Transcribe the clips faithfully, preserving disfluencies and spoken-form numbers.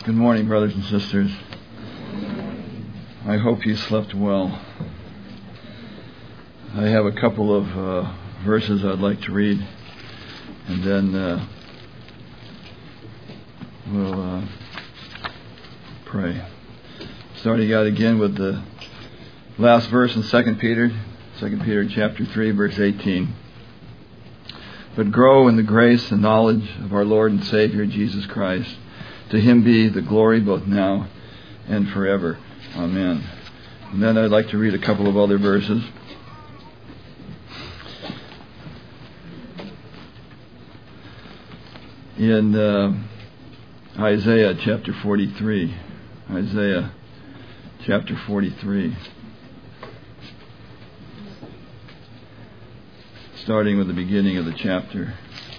Good morning, brothers and sisters. I hope you slept well. I have a couple of uh, verses I'd like to read, and then uh, we'll uh, pray. Starting out again with the last verse in Second Peter, Second Peter chapter three, verse eighteen. But grow in the grace and knowledge of our Lord and Savior Jesus Christ. To Him be the glory both now and forever. Amen. And then I'd like to read a couple of other verses. In uh, Isaiah chapter forty-three. Isaiah chapter forty-three. Starting with the beginning of the chapter.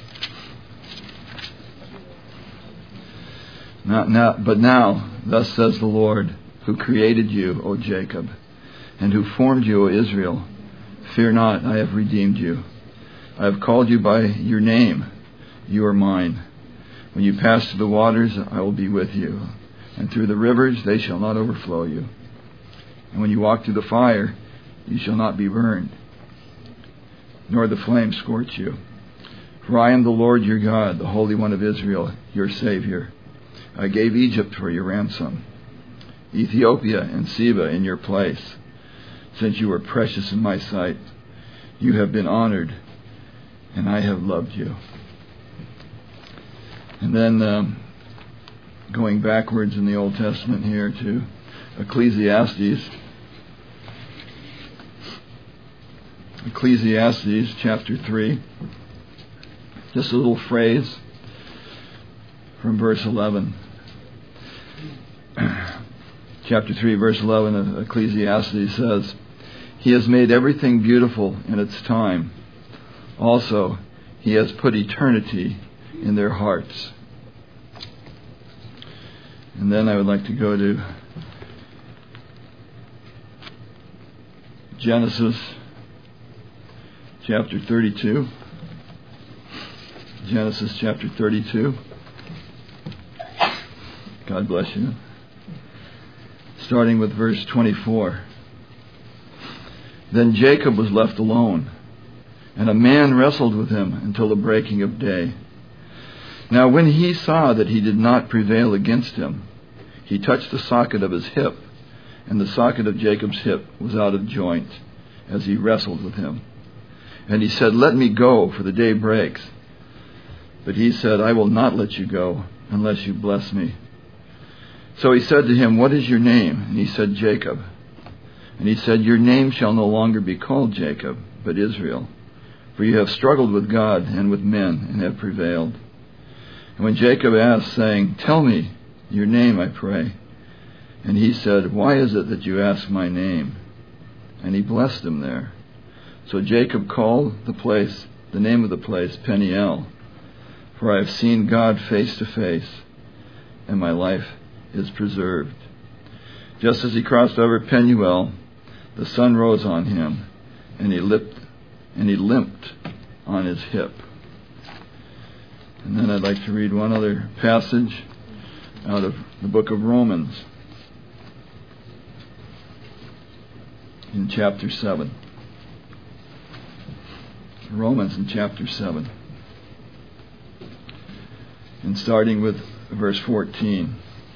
Not now, but now, thus says the Lord, who created you, O Jacob, and who formed you, O Israel. Fear not, I have redeemed you. I have called you by your name. You are mine. When you pass through the waters, I will be with you. And through the rivers, they shall not overflow you. And when you walk through the fire, you shall not be burned, nor the flame scorch you. For I am the Lord your God, the Holy One of Israel, your Savior. I gave Egypt for your ransom, Ethiopia and Seba in your place. Since you were precious in my sight, you have been honored, and I have loved you. And then um, going backwards in the Old Testament here to Ecclesiastes. Ecclesiastes chapter three. Just a little phrase from verse eleven. Chapter three, verse eleven of Ecclesiastes says, He has made everything beautiful in its time. Also, He has put eternity in their hearts. And then I would like to go to Genesis chapter thirty-two. Genesis chapter thirty-two. God bless you. Starting with verse twenty-four. Then Jacob was left alone, and a man wrestled with him until the breaking of day. Now when he saw that he did not prevail against him, he touched the socket of his hip, and the socket of Jacob's hip was out of joint as he wrestled with him. And he said, Let me go, for the day breaks. But he said, I will not let you go unless you bless me. So he said to him, What is your name? And he said, Jacob. And he said, Your name shall no longer be called Jacob, but Israel. For you have struggled with God and with men, and have prevailed. And when Jacob asked, saying, Tell me your name, I pray. And he said, Why is it that you ask my name? And he blessed him there. So Jacob called the place, the name of the place, Peniel. For I have seen God face to face, and my life is preserved. Just as he crossed over Penuel, the sun rose on him, and he limped, and he limped on his hip. And then I'd like to read one other passage out of the book of Romans, in chapter seven. Romans in chapter seven. And starting with verse fourteen.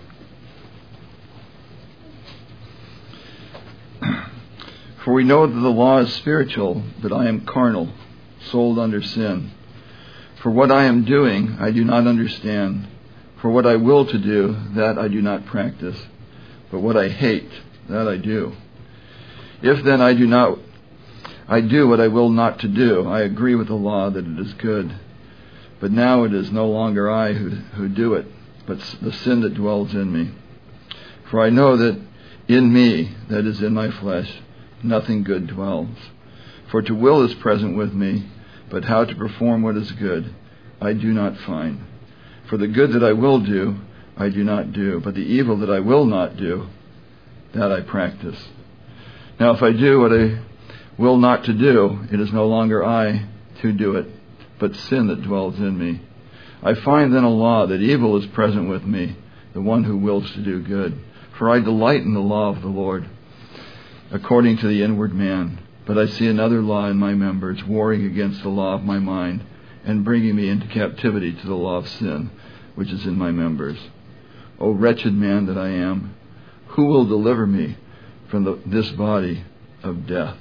For we know that the law is spiritual, but I am carnal, sold under sin. For what I am doing, I do not understand. For what I will to do, that I do not practice. But what I hate, that I do. If then I do not, I do what I will not to do, I agree with the law that it is good. But now it is no longer I who, who do it, but the sin that dwells in me. For I know that in me, that is in my flesh, nothing good dwells. For to will is present with me, but how to perform what is good, I do not find. For the good that I will do, I do not do, but the evil that I will not do, that I practice. Now if I do what I will not to do, it is no longer I who do it, but sin that dwells in me. I find then a law that evil is present with me, the one who wills to do good. For I delight in the law of the Lord, according to the inward man. But I see another law in my members, warring against the law of my mind, and bringing me into captivity to the law of sin, which is in my members. O wretched man that I am, who will deliver me from the, this body of death?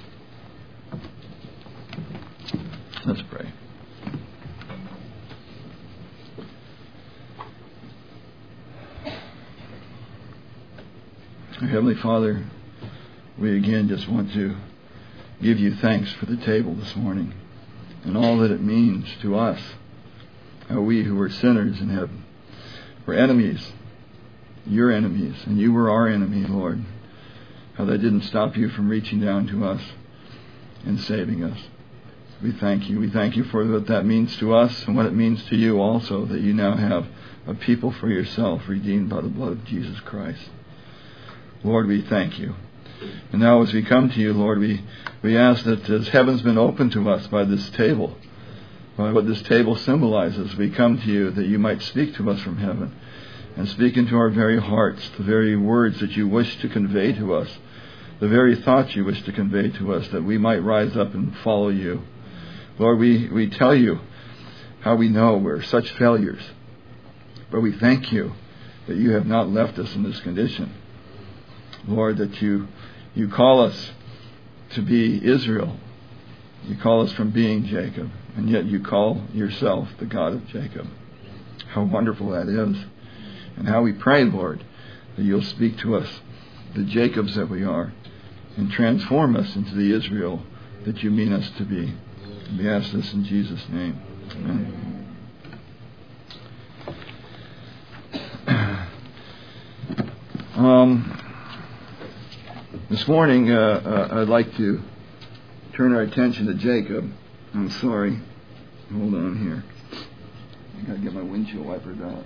Let's pray. Our Heavenly Father, we again just want to give you thanks for the table this morning and all that it means to us. How we who are sinners and have were enemies, your enemies, and you were our enemy, Lord. How that didn't stop you from reaching down to us and saving us. We thank you. We thank you for what that means to us and what it means to you also, that you now have a people for yourself redeemed by the blood of Jesus Christ. Lord, we thank you. And now as we come to you, Lord, we, we ask that as heaven's been opened to us by this table, by what this table symbolizes, we come to you that you might speak to us from heaven and speak into our very hearts the very words that you wish to convey to us, the very thoughts you wish to convey to us, that we might rise up and follow you. Lord, we, we tell you how we know we're such failures, but we thank you that you have not left us in this condition. Lord, that you you call us to be Israel. You call us from being Jacob, and yet you call yourself the God of Jacob. How wonderful that is. And how we pray, Lord, that you'll speak to us, the Jacobs that we are, and transform us into the Israel that you mean us to be. And we ask this in Jesus' name. Amen. um... This morning, uh, uh, I'd like to turn our attention to Jacob. I'm sorry. Hold on here. I gotta get my windshield wipers out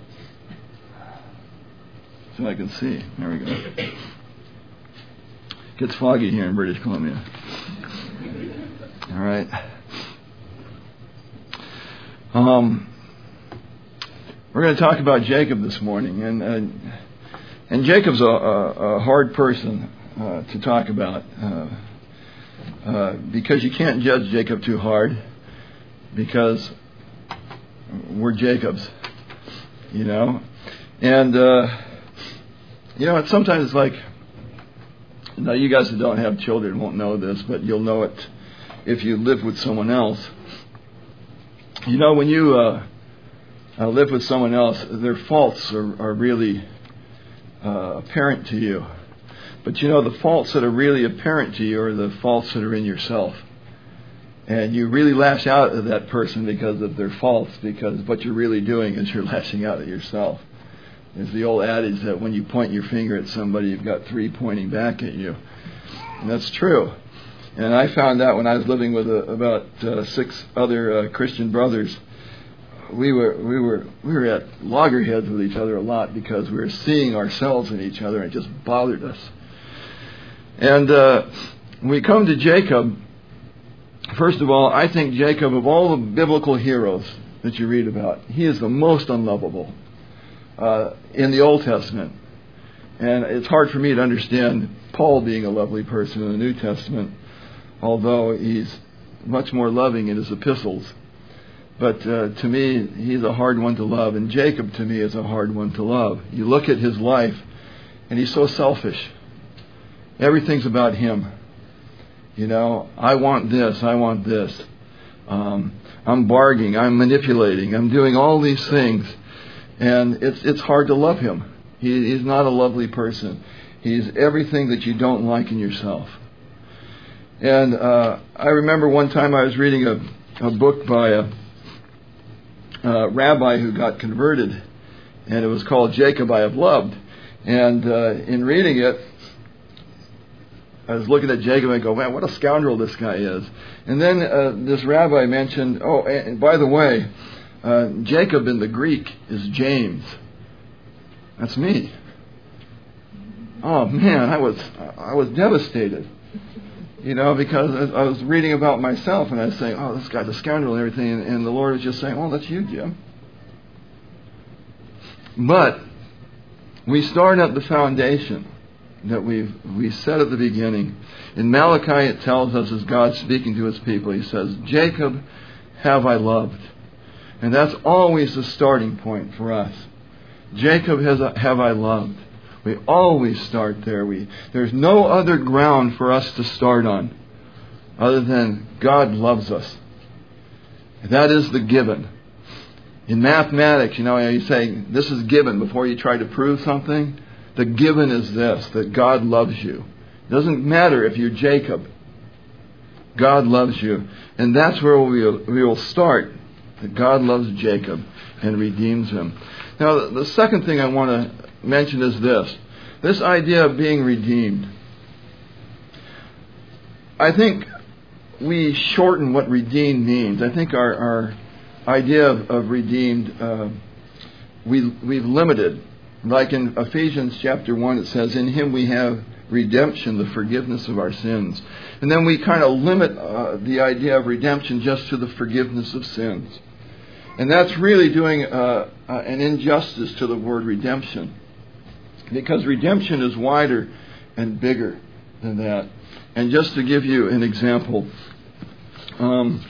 so I can see. There we go. It gets foggy here in British Columbia. All right. Um, we're going to talk about Jacob this morning, and uh, and Jacob's a, a, a hard person Uh, to talk about uh, uh, because you can't judge Jacob too hard, because we're Jacobs, you know. And uh, you know, it's sometimes it's like, now you guys that don't have children won't know this, but you'll know it if you live with someone else. You know, when you uh, uh, live with someone else, their faults are, are really uh, apparent to you. But you know, the faults that are really apparent to you are the faults that are in yourself. And you really lash out at that person because of their faults, because what you're really doing is you're lashing out at yourself. There's the old adage that when you point your finger at somebody, you've got three pointing back at you. And that's true. And I found out when I was living with uh, about uh, six other uh, Christian brothers, we were we were we were at loggerheads with each other a lot because we were seeing ourselves in each other, and it just bothered us. And uh, when we come to Jacob, first of all, I think Jacob, of all the biblical heroes that you read about, he is the most unlovable uh, in the Old Testament. And it's hard for me to understand Paul being a lovely person in the New Testament, although he's much more loving in his epistles. But uh, to me, he's a hard one to love, and Jacob to me is a hard one to love. You look at his life, and he's so selfish. Everything's about him. You know, I want this, I want this. Um, I'm bargaining, I'm manipulating, I'm doing all these things. And it's it's hard to love him. He, he's not a lovely person. He's everything that you don't like in yourself. And uh, I remember one time I was reading a, a book by a, a rabbi who got converted. And it was called Jacob I Have Loved. And uh, in reading it, I was looking at Jacob and I go, man, what a scoundrel this guy is. And then uh, this rabbi mentioned, oh, and by the way, uh, Jacob in the Greek is James. That's me. Oh man, I was I was devastated. You know, because I was reading about myself and I was saying, oh, this guy's a scoundrel and everything. And, and the Lord was just saying, well, that's you, Jim. But we start at the foundation that we've we set at the beginning. In Malachi it tells us, as God speaking to His people, He says, Jacob have I loved. And that's always the starting point for us. Jacob has have I loved. We always start there. We There's no other ground for us to start on other than God loves us. That is the given. In mathematics, you know, you say, this is given before you try to prove something. The given is this, that God loves you. It doesn't matter if you're Jacob. God loves you. And that's where we will, we will start. That God loves Jacob and redeems him. Now, the second thing I want to mention is this. This idea of being redeemed. I think we shorten what redeemed means. I think our, our idea of, of redeemed, uh, we, we've limited. Like in Ephesians chapter one, it says, in Him we have redemption, the forgiveness of our sins. And then we kind of limit uh, the idea of redemption just to the forgiveness of sins. And that's really doing uh, uh, an injustice to the word redemption. Because redemption is wider and bigger than that. And just to give you an example, um,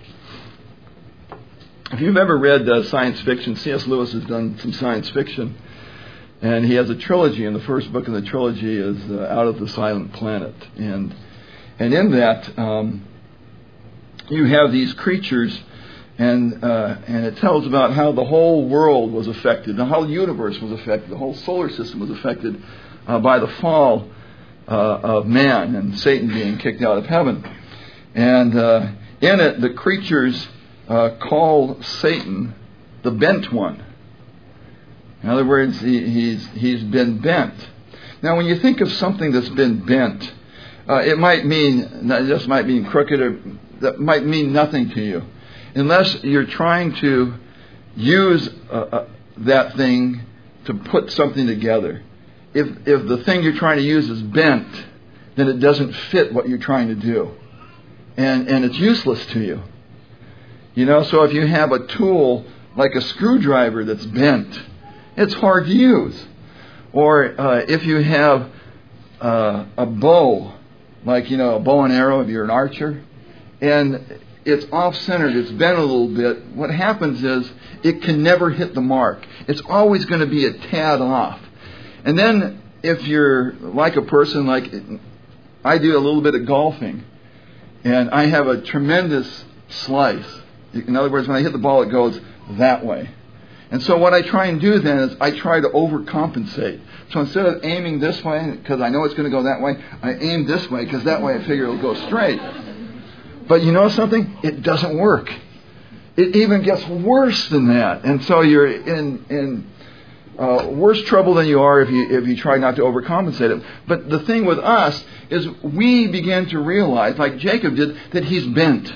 if you've ever read uh, science fiction, C S Lewis has done some science fiction. And he has a trilogy, and the first book in the trilogy is uh, Out of the Silent Planet. And and in that, um, you have these creatures, and uh, and it tells about how the whole world was affected, the whole universe was affected, the whole solar system was affected uh, by the fall uh, of man and Satan being kicked out of heaven. And uh, in it, the creatures uh, call Satan the bent one. In other words, he, he's he's been bent. Now, when you think of something that's been bent, uh, it might mean, it just might mean crooked, or that might mean nothing to you, unless you're trying to use uh, uh, that thing to put something together. If if the thing you're trying to use is bent, then it doesn't fit what you're trying to do, and and it's useless to you. You know, so if you have a tool like a screwdriver that's bent, it's hard to use. Or uh, if you have uh, a bow, like, you know, a bow and arrow if you're an archer, and it's off-centered, it's bent a little bit, what happens is it can never hit the mark. It's always going to be a tad off. And then if you're like a person like I do a little bit of golfing, and I have a tremendous slice. In other words, when I hit the ball, it goes that way. And so what I try and do then is I try to overcompensate. So instead of aiming this way, because I know it's going to go that way, I aim this way, because that way I figure it'll go straight. But you know something? It doesn't work. It even gets worse than that. And so you're in in uh, worse trouble than you are if you if you try not to overcompensate it. But the thing with us is we begin to realize, like Jacob did, that he's bent.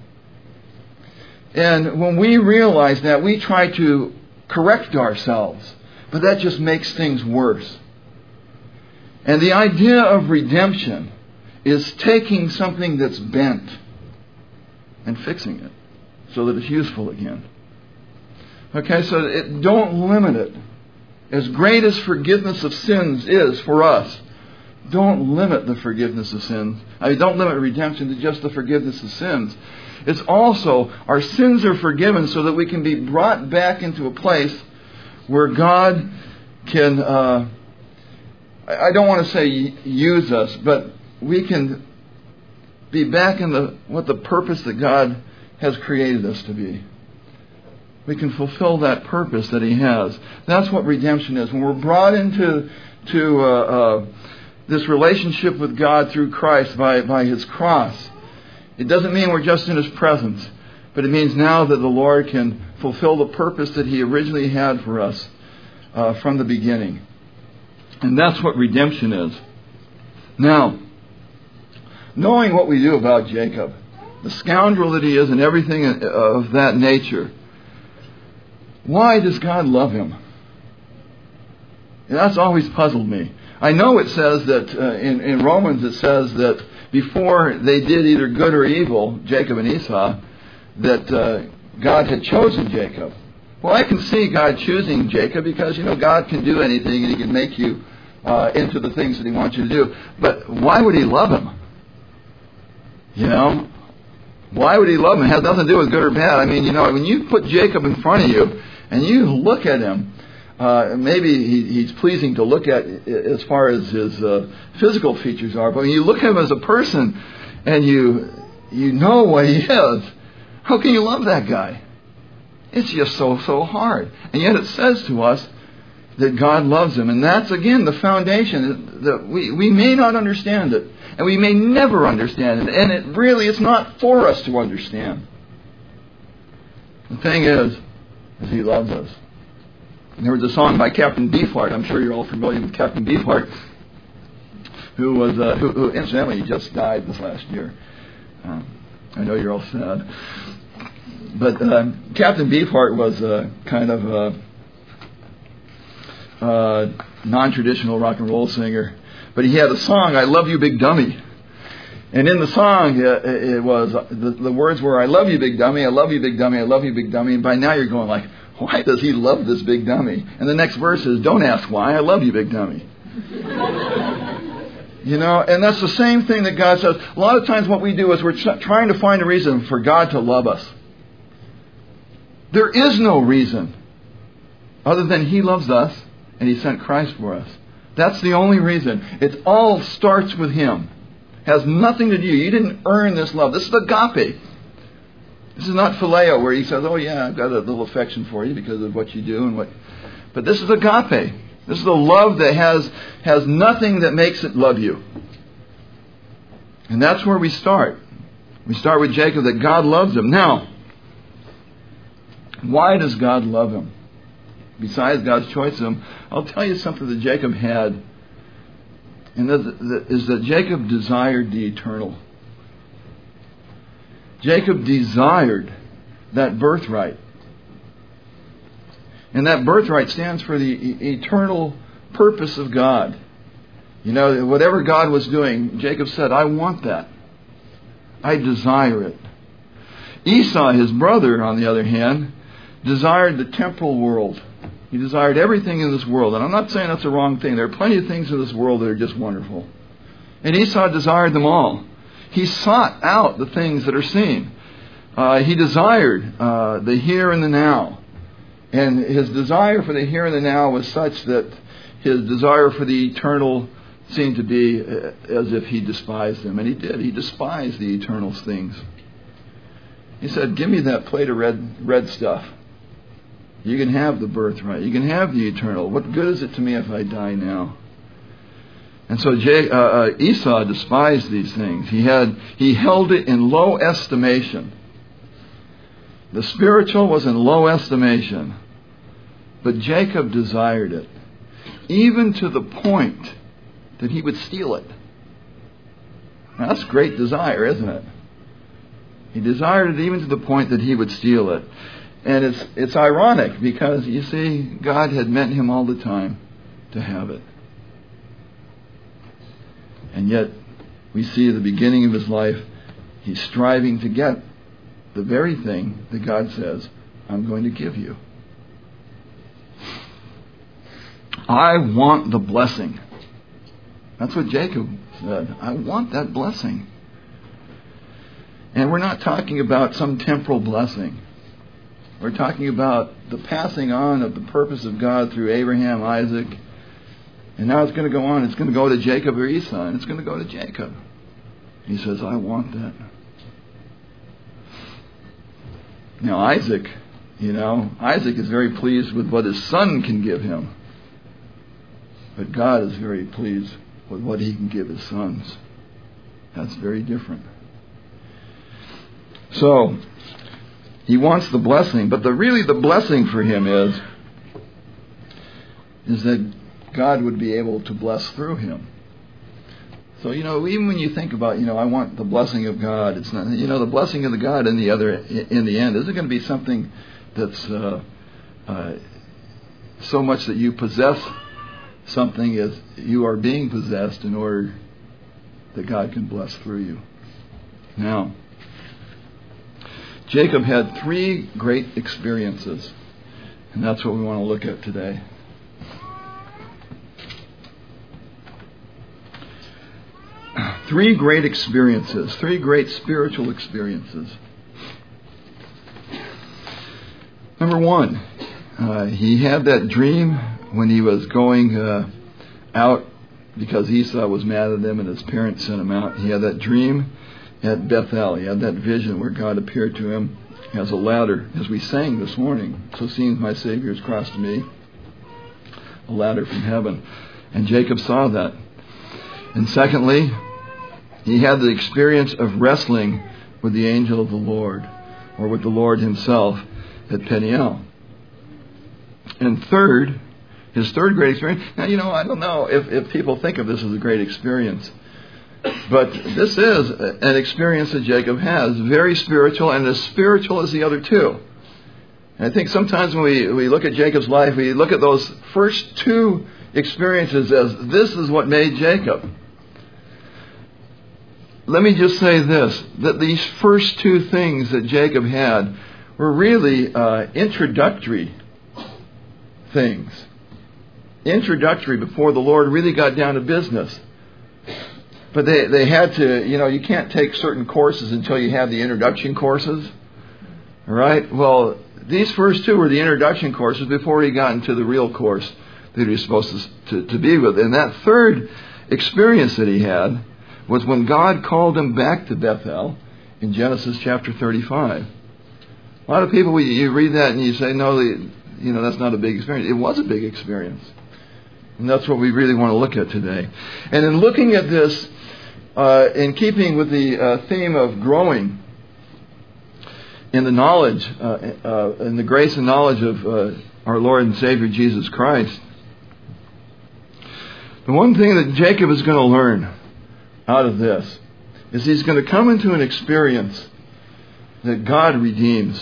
And when we realize that, we try to correct ourselves. But that just makes things worse. And the idea of redemption is taking something that's bent and fixing it so that it's useful again. Okay, so it, don't limit it. As great as forgiveness of sins is for us, don't limit the forgiveness of sins. I mean, don't limit redemption to just the forgiveness of sins. It's also, our sins are forgiven so that we can be brought back into a place where God can, uh, I don't want to say use us, but we can be back in the what the purpose that God has created us to be. We can fulfill that purpose that He has. That's what redemption is. When we're brought into to uh, uh, this relationship with God through Christ by, by His cross, it doesn't mean we're just in His presence, but it means now that the Lord can fulfill the purpose that He originally had for us uh, from the beginning. And that's what redemption is. Now, knowing what we do about Jacob, the scoundrel that he is and everything of that nature, why does God love him? And that's always puzzled me. I know it says that uh, in, in Romans it says that before they did either good or evil, Jacob and Esau, that uh, God had chosen Jacob. Well, I can see God choosing Jacob because, you know, God can do anything and He can make you uh, into the things that He wants you to do. But why would He love him? You know? Why would He love him? It has nothing to do with good or bad. I mean, you know, when you put Jacob in front of you and you look at him, uh, maybe he, he's pleasing to look at as far as his uh, physical features are, but when you look at him as a person and you you know what he is, how can you love that guy? It's just so, so hard. And yet it says to us that God loves him. And that's, again, the foundation. That we, we may not understand it. And we may never understand it. And it really is not for us to understand. The thing is, is He loves us. And there was a song by Captain Beefheart. I'm sure you're all familiar with Captain Beefheart, who was, uh, who, who incidentally just died this last year. Um, I know you're all sad. But uh, Captain Beefheart was a kind of a, a non-traditional rock and roll singer. But he had a song, "I Love You, Big Dummy." And in the song, it, it was, the, the words were, "I love you, big dummy, I love you, big dummy, I love you, big dummy." And by now you're going like, why does he love this big dummy? And the next verse is, "Don't ask why, I love you, big dummy." You know, and that's the same thing that God says. A lot of times what we do is we're trying to find a reason for God to love us. There is no reason other than He loves us and He sent Christ for us. That's the only reason. It all starts with Him. Has nothing to do. You didn't earn this love. This is agape. This is not phileo, where He says, "Oh yeah, I've got a little affection for you because of what you do and what." But this is agape. This is the love that has has nothing that makes it love you. And that's where we start. We start with Jacob, that God loves him. Now, why does God love him? Besides God's choice of him, I'll tell you something that Jacob had. And that is that Jacob desired the eternal. Jacob desired that birthright. And that birthright stands for the e- eternal purpose of God. You know, whatever God was doing, Jacob said, "I want that. I desire it." Esau, his brother, on the other hand, desired the temporal world. He desired everything in this world. And I'm not saying that's a wrong thing. There are plenty of things in this world that are just wonderful. And Esau desired them all. He sought out the things that are seen. Uh, he desired uh, the here and the now. And his desire for the here and the now was such that his desire for the eternal seemed to be as if he despised them. And he did. He despised the eternal things. He said, "Give me that plate of red red stuff. You can have the birthright. You can have the eternal. What good is it to me if I die now?" And so J, uh, uh, Esau despised these things. He had he held it in low estimation. The spiritual was in low estimation. But Jacob desired it, even to the point that he would steal it. Now, that's great desire, isn't it? He desired it even to the point that he would steal it. And it's it's ironic because, you see, God had meant him all the time to have it. And yet, we see at the beginning of his life, he's striving to get the very thing that God says, "I'm going to give you." I want the blessing. That's what Jacob said. I want that blessing. And we're not talking about some temporal blessing. We're talking about the passing on of the purpose of God through Abraham, Isaac. And now it's going to go on. It's going to go to Jacob or Esau. And it's going to go to Jacob. He says, "I want that." Now Isaac, you know, Isaac is very pleased with what his son can give him. But God is very pleased with what He can give His sons. That's very different. So, he wants the blessing. But the really the blessing for him is, is that God would be able to bless through him. So, you know, even when you think about, you know, I want the blessing of God, it's not, you know, the blessing of the God in the other, in the end, isn't going to be something that's uh, uh, so much that you possess something as you are being possessed in order that God can bless through you. Now, Jacob had three great experiences And that's what we want to look at today. Three great experiences, three great spiritual experiences. Number one, uh, he had that dream when he was going uh, out because Esau was mad at him and his parents sent him out. He had that dream at Bethel. He had that vision where God appeared to him as a ladder, as we sang this morning. So seems my Savior has crossed me, a ladder from heaven. And Jacob saw that. And secondly, he had the experience of wrestling with the angel of the Lord, or with the Lord himself at Peniel. And third, his third great experience. Now, you know, I don't know if, if people think of this as a great experience, but this is an experience that Jacob has, very spiritual, and as spiritual as the other two. And I think sometimes when we, we look at Jacob's life, we look at those first two experiences as this is what made Jacob. Let me just say this, that these first two things that Jacob had were really uh, introductory things. Introductory before the Lord really got down to business. But they, they had to, you know, you can't take certain courses until you have the introduction courses. All right? Well, these first two were the introduction courses before he got into the real course that he was supposed to, to, to be with. And that third experience that he had was when God called him back to Bethel in Genesis chapter thirty-five. A lot of people, you read that and you say, no, you know, that's not a big experience. It was a big experience. And that's what we really want to look at today. And in looking at this, uh, in keeping with the uh, theme of growing in the knowledge, uh, uh, in the grace and knowledge of uh, our Lord and Savior Jesus Christ, the one thing that Jacob is going to learn out of this is he's going to come into an experience that God redeems.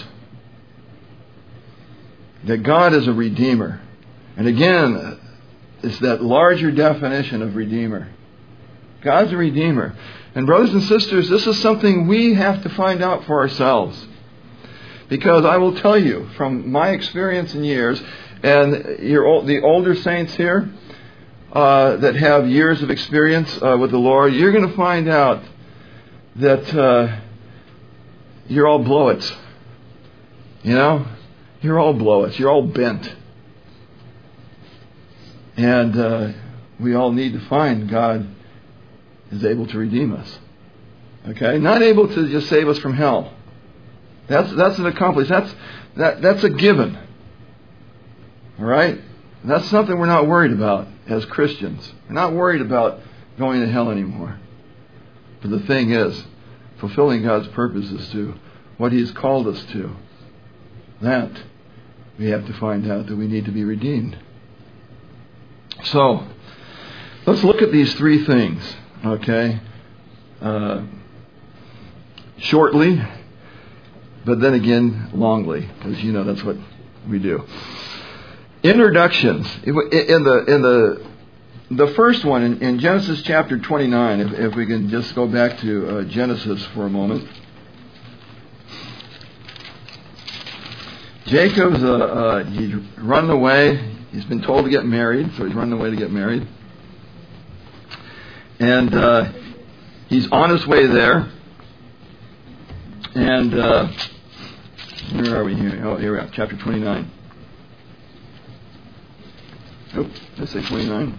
That God is a redeemer. And again, it's that larger definition of redeemer. God's a redeemer. And brothers and sisters, this is something we have to find out for ourselves. Because I will tell you, from my experience in years, and your, the older saints here, Uh, that have years of experience uh, with the Lord, you're going to find out that uh, you're all blow-its. You know? You're all blow-its. You're all bent. And uh, we all need to find God is able to redeem us. Okay? Not able to just save us from hell. That's that's an accomplishment. That's, that, that's a given. All right? That's something we're not worried about as Christians. We're not worried about going to hell anymore. But the thing is, fulfilling God's purposes to what He's called us to, that we have to find out that we need to be redeemed. So, let's look at these three things, okay? Uh, shortly, but then again, longly, because you know that's what we do. Introductions. In the in the the first one in, in Genesis chapter twenty-nine. If, if we can just go back to uh, Genesis for a moment. Jacob's uh, uh, he's run away. He's been told to get married, so he's running away to get married. And uh, he's on his way there. And uh, where are we here? Oh, here we are, chapter twenty-nine. Oh, did I say twenty-nine?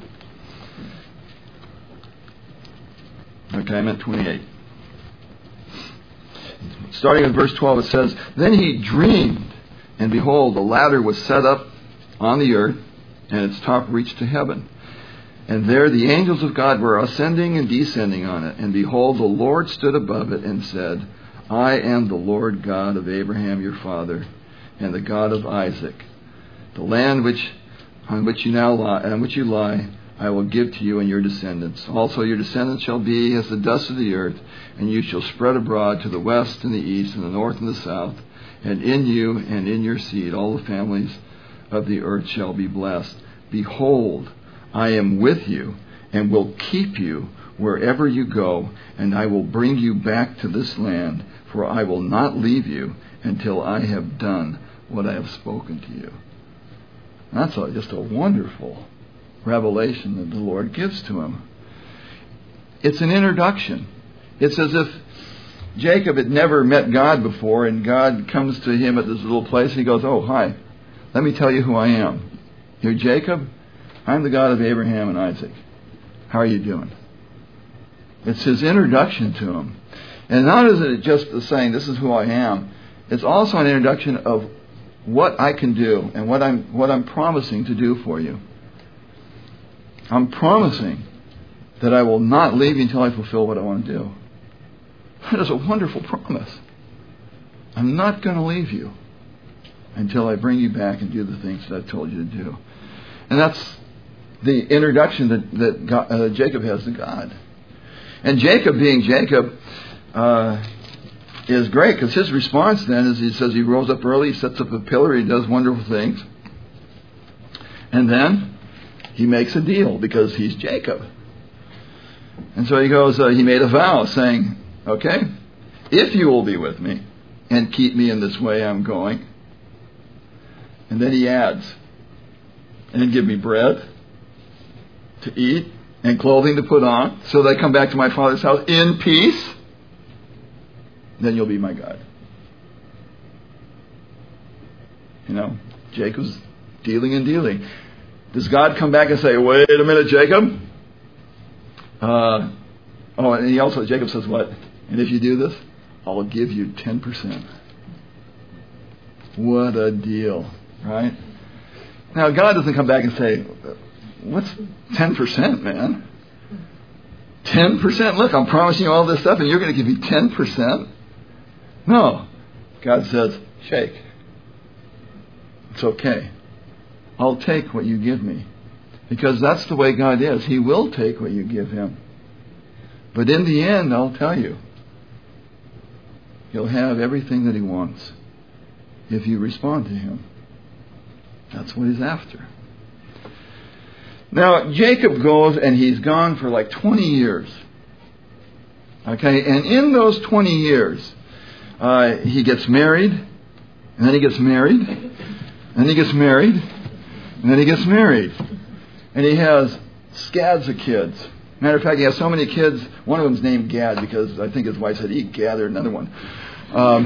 Okay, I meant twenty-eight. Starting in verse twelve, it says, "Then he dreamed, and behold, a ladder was set up on the earth, and its top reached to heaven. And there the angels of God were ascending and descending on it. And behold, the Lord stood above it and said, I am the Lord God of Abraham your father, and the God of Isaac. The land which on which you now lie, on which you lie, I will give to you and your descendants. Also your descendants shall be as the dust of the earth, and you shall spread abroad to the west and the east and the north and the south. And in you and in your seed all the families of the earth shall be blessed. Behold, I am with you and will keep you wherever you go, and I will bring you back to this land, for I will not leave you until I have done what I have spoken to you." That's a, just a wonderful revelation that the Lord gives to him. It's an introduction. It's as if Jacob had never met God before, and God comes to him at this little place, and he goes, oh, hi, let me tell you who I am. You're Jacob? I'm the God of Abraham and Isaac. How are you doing? It's his introduction to him. And not is it just the saying, this is who I am. It's also an introduction of what I can do and what I'm what I'm promising to do for you. I'm promising that I will not leave you until I fulfill what I want to do. That is a wonderful promise. I'm not going to leave you until I bring you back and do the things that I've told you to do. And that's the introduction that, that God, uh, Jacob has to God. And Jacob, being Jacob, uh, is great, because his response then is, he says he rose up early, he sets up a pillar, he does wonderful things. And then he makes a deal, because he's Jacob. And so he goes, uh, he made a vow saying, okay, if you will be with me and keep me in this way I'm going. And then he adds, and give me bread to eat and clothing to put on, so that I come back to my father's house in peace. Then you'll be my God. You know, Jacob's dealing and dealing. Does God come back and say, wait a minute, Jacob? Uh, oh, and he also, Jacob says what? And if you do this, I'll give you ten percent. What a deal, right? Now, God doesn't come back and say, what's ten percent, man? ten percent? Look, I'm promising you all this stuff and you're going to give me ten percent? No. God says, shake. It's okay. I'll take what you give me. Because that's the way God is. He will take what you give him. But in the end, I'll tell you, he'll have everything that he wants if you respond to him. That's what he's after. Now, Jacob goes, and he's gone for like twenty years. Okay, and in those twenty years, uh, he gets married, and then he gets married, and he gets married, and then he gets married. And he has scads of kids. Matter of fact, he has so many kids, one of them's named Gad, because I think his wife said, eat gathered another one. Um,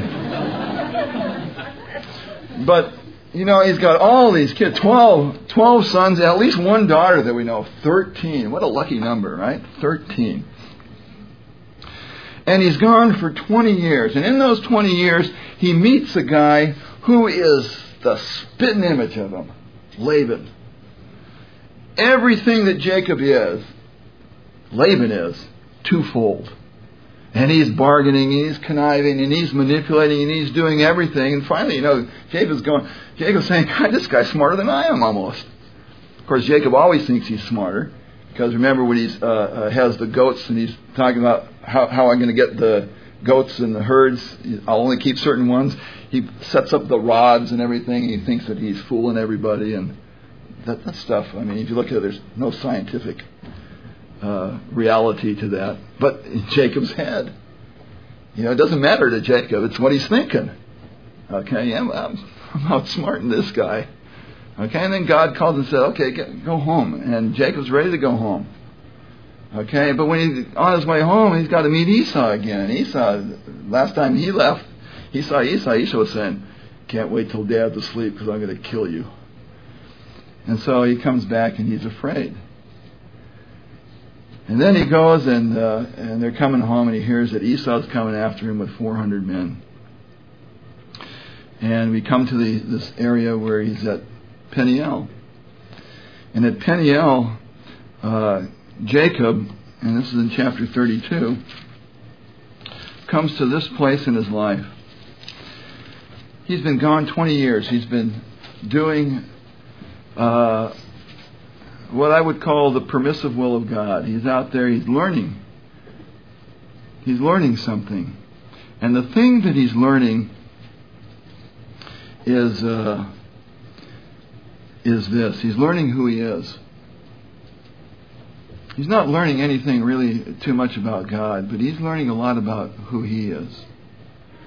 but, you know, he's got all these kids, twelve, twelve sons, at least one daughter that we know, thirteen. What a lucky number, right? thirteen. And he's gone for twenty years. And in those twenty years, he meets a guy who is the spitting image of him, Laban. Everything that Jacob is, Laban is, twofold. And he's bargaining, and he's conniving, and he's manipulating, and he's doing everything. And finally, you know, Jacob's going, Jacob's saying, God, this guy's smarter than I am almost. Of course, Jacob always thinks he's smarter. Because remember when he uh, uh, has the goats, and he's talking about how, how I'm going to get the goats and the herds. I'll only keep certain ones. He sets up the rods and everything. He thinks that he's fooling everybody. And that, that stuff, I mean, if you look at it, there's no scientific Uh, reality to that, but in Jacob's head, you know, it doesn't matter to Jacob. It's what he's thinking. Okay, I'm, I'm, I'm outsmarting this guy. Okay, and then God called and said, "Okay, get, go home." And Jacob's ready to go home. Okay, but when he's on his way home, he's got to meet Esau again. And Esau, last time he left, he saw Esau. Esau was saying, "Can't wait till Dad's asleep because I'm going to kill you." And so he comes back and he's afraid. And then he goes, and uh, and they're coming home, and he hears that Esau's coming after him with four hundred men. And we come to the this area where he's at Peniel. And at Peniel, uh, Jacob, and this is in chapter thirty-two, comes to this place in his life. He's been gone twenty years. He's been doing Uh, what I would call the permissive will of God. He's out there, he's learning. He's learning something. And the thing that he's learning is uh, is this. He's learning who he is. He's not learning anything really too much about God, but he's learning a lot about who he is.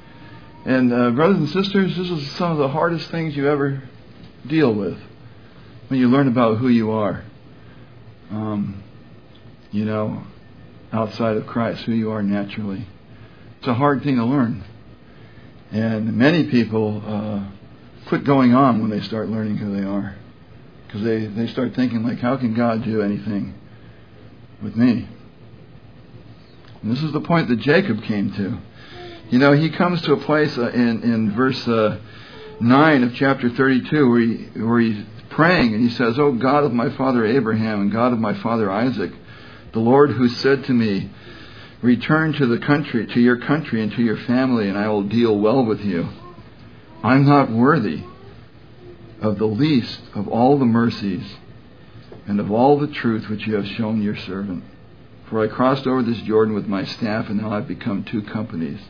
And uh, brothers and sisters, this is some of the hardest things you ever deal with. when you learn about who you are, um, you know, outside of Christ, who you are naturally. It's a hard thing to learn. And many people uh, quit going on when they start learning who they are. Because they, they start thinking, like, how can God do anything with me? And this is the point that Jacob came to. You know, he comes to a place uh, in, in verse uh, nine of chapter thirty-two where, he, where he's praying and he says, "O God of my father Abraham and God of my father Isaac, the Lord who said to me, return to the country, to your country and to your family, and I will deal well with you. I'm not worthy of the least of all the mercies and of all the truth which you have shown your servant. For I crossed over this Jordan with my staff, and now I've become two companies."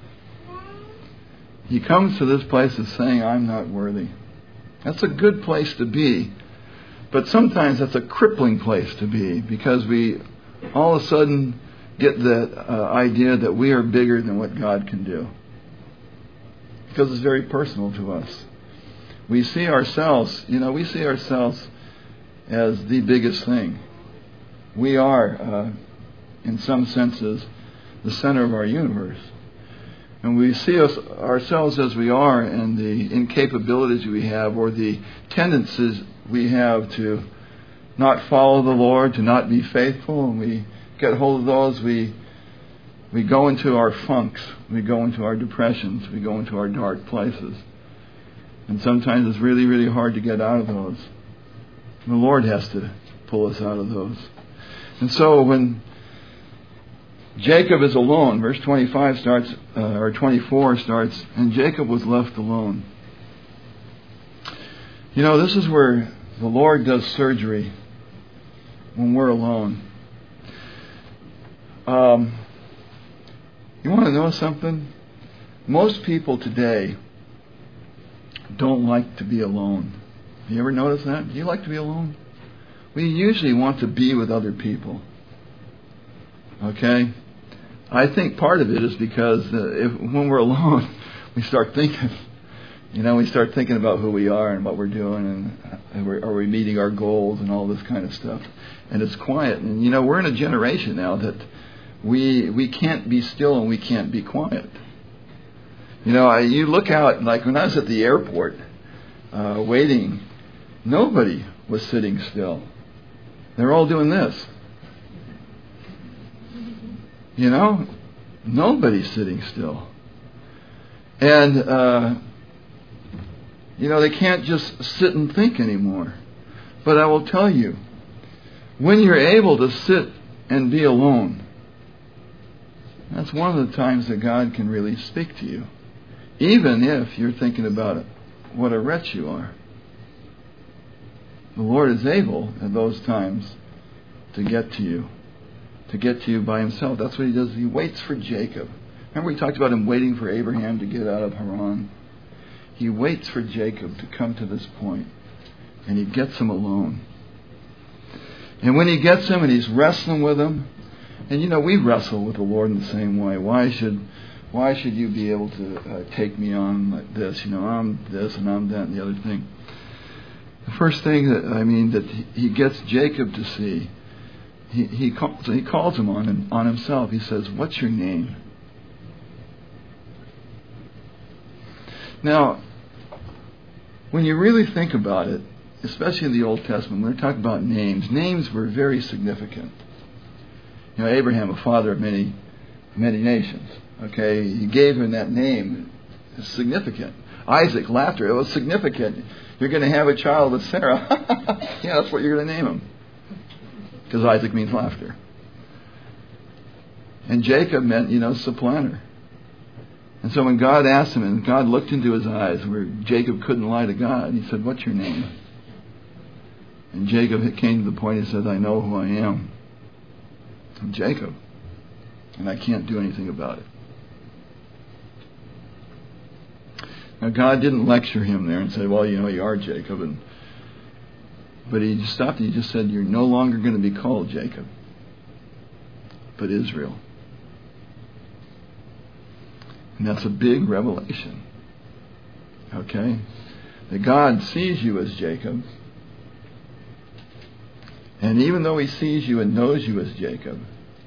He comes to this place of saying, I'm not worthy. That's a good place to be. But sometimes that's a crippling place to be, because we all of a sudden get the uh, idea that we are bigger than what God can do. Because it's very personal to us. We see ourselves, you know, we see ourselves as the biggest thing. We are, uh, in some senses, the center of our universe. And we see us, ourselves as we are, and the incapabilities we have, or the tendencies we have to not follow the Lord, to not be faithful, and we get hold of those, we we go into our funks, we go into our depressions, we go into our dark places. And sometimes it's really, really hard to get out of those. And the Lord has to pull us out of those. And so when Jacob is alone, verse twenty-five starts, uh, or twenty-four starts, and Jacob was left alone. You know, this is where the Lord does surgery, when we're alone. Um, you want to know something? Most people today don't like to be alone. Have you ever noticed that? Do you like to be alone? We usually want to be with other people. Okay? I think part of it is because uh, if, when we're alone, we start thinking. You know, we start thinking about who we are and what we're doing, and are we, are we meeting our goals and all this kind of stuff. And it's quiet. And, you know, we're in a generation now that we we can't be still and we can't be quiet. You know, I, you look out, like when I was at the airport uh, waiting, nobody was sitting still. They're all doing this. You know, nobody's sitting still. And, uh, you know, they can't just sit and think anymore. But I will tell you, when you're able to sit and be alone, that's one of the times that God can really speak to you. Even if you're thinking about it, what a wretch you are. The Lord is able at those times to get to you. To get to you by himself. That's what he does. He waits for Jacob. Remember we talked about him waiting for Abraham to get out of Haran. He waits for Jacob to come to this point. And he gets him alone. And when he gets him and he's wrestling with him, and you know, we wrestle with the Lord in the same way. Why should why should you be able to uh, take me on like this? You know, I'm this and I'm that and the other thing. The first thing that, I mean, that he gets Jacob to see, He he calls he calls him on him, on himself. He says, "What's your name?" Now, when you really think about it, especially in the Old Testament, when we're talking about names, names were very significant. You know, Abraham, a father of many many nations. Okay, he gave him that name. It's significant. Isaac, laughter. It was significant. You're going to have a child with Sarah. Yeah, that's what you're going to name him. Because Isaac means laughter. And Jacob meant, you know, supplanter. And so when God asked him, and God looked into his eyes, where Jacob couldn't lie to God, he said, "What's your name?" And Jacob came to the point, he said, "I know who I am. I'm Jacob. And I can't do anything about it." Now God didn't lecture him there and say, "Well, you know, you are Jacob." And But he just stopped and he just said, "You're no longer going to be called Jacob, but Israel." And that's a big revelation. Okay? That God sees you as Jacob, And even though He sees you and knows you as Jacob,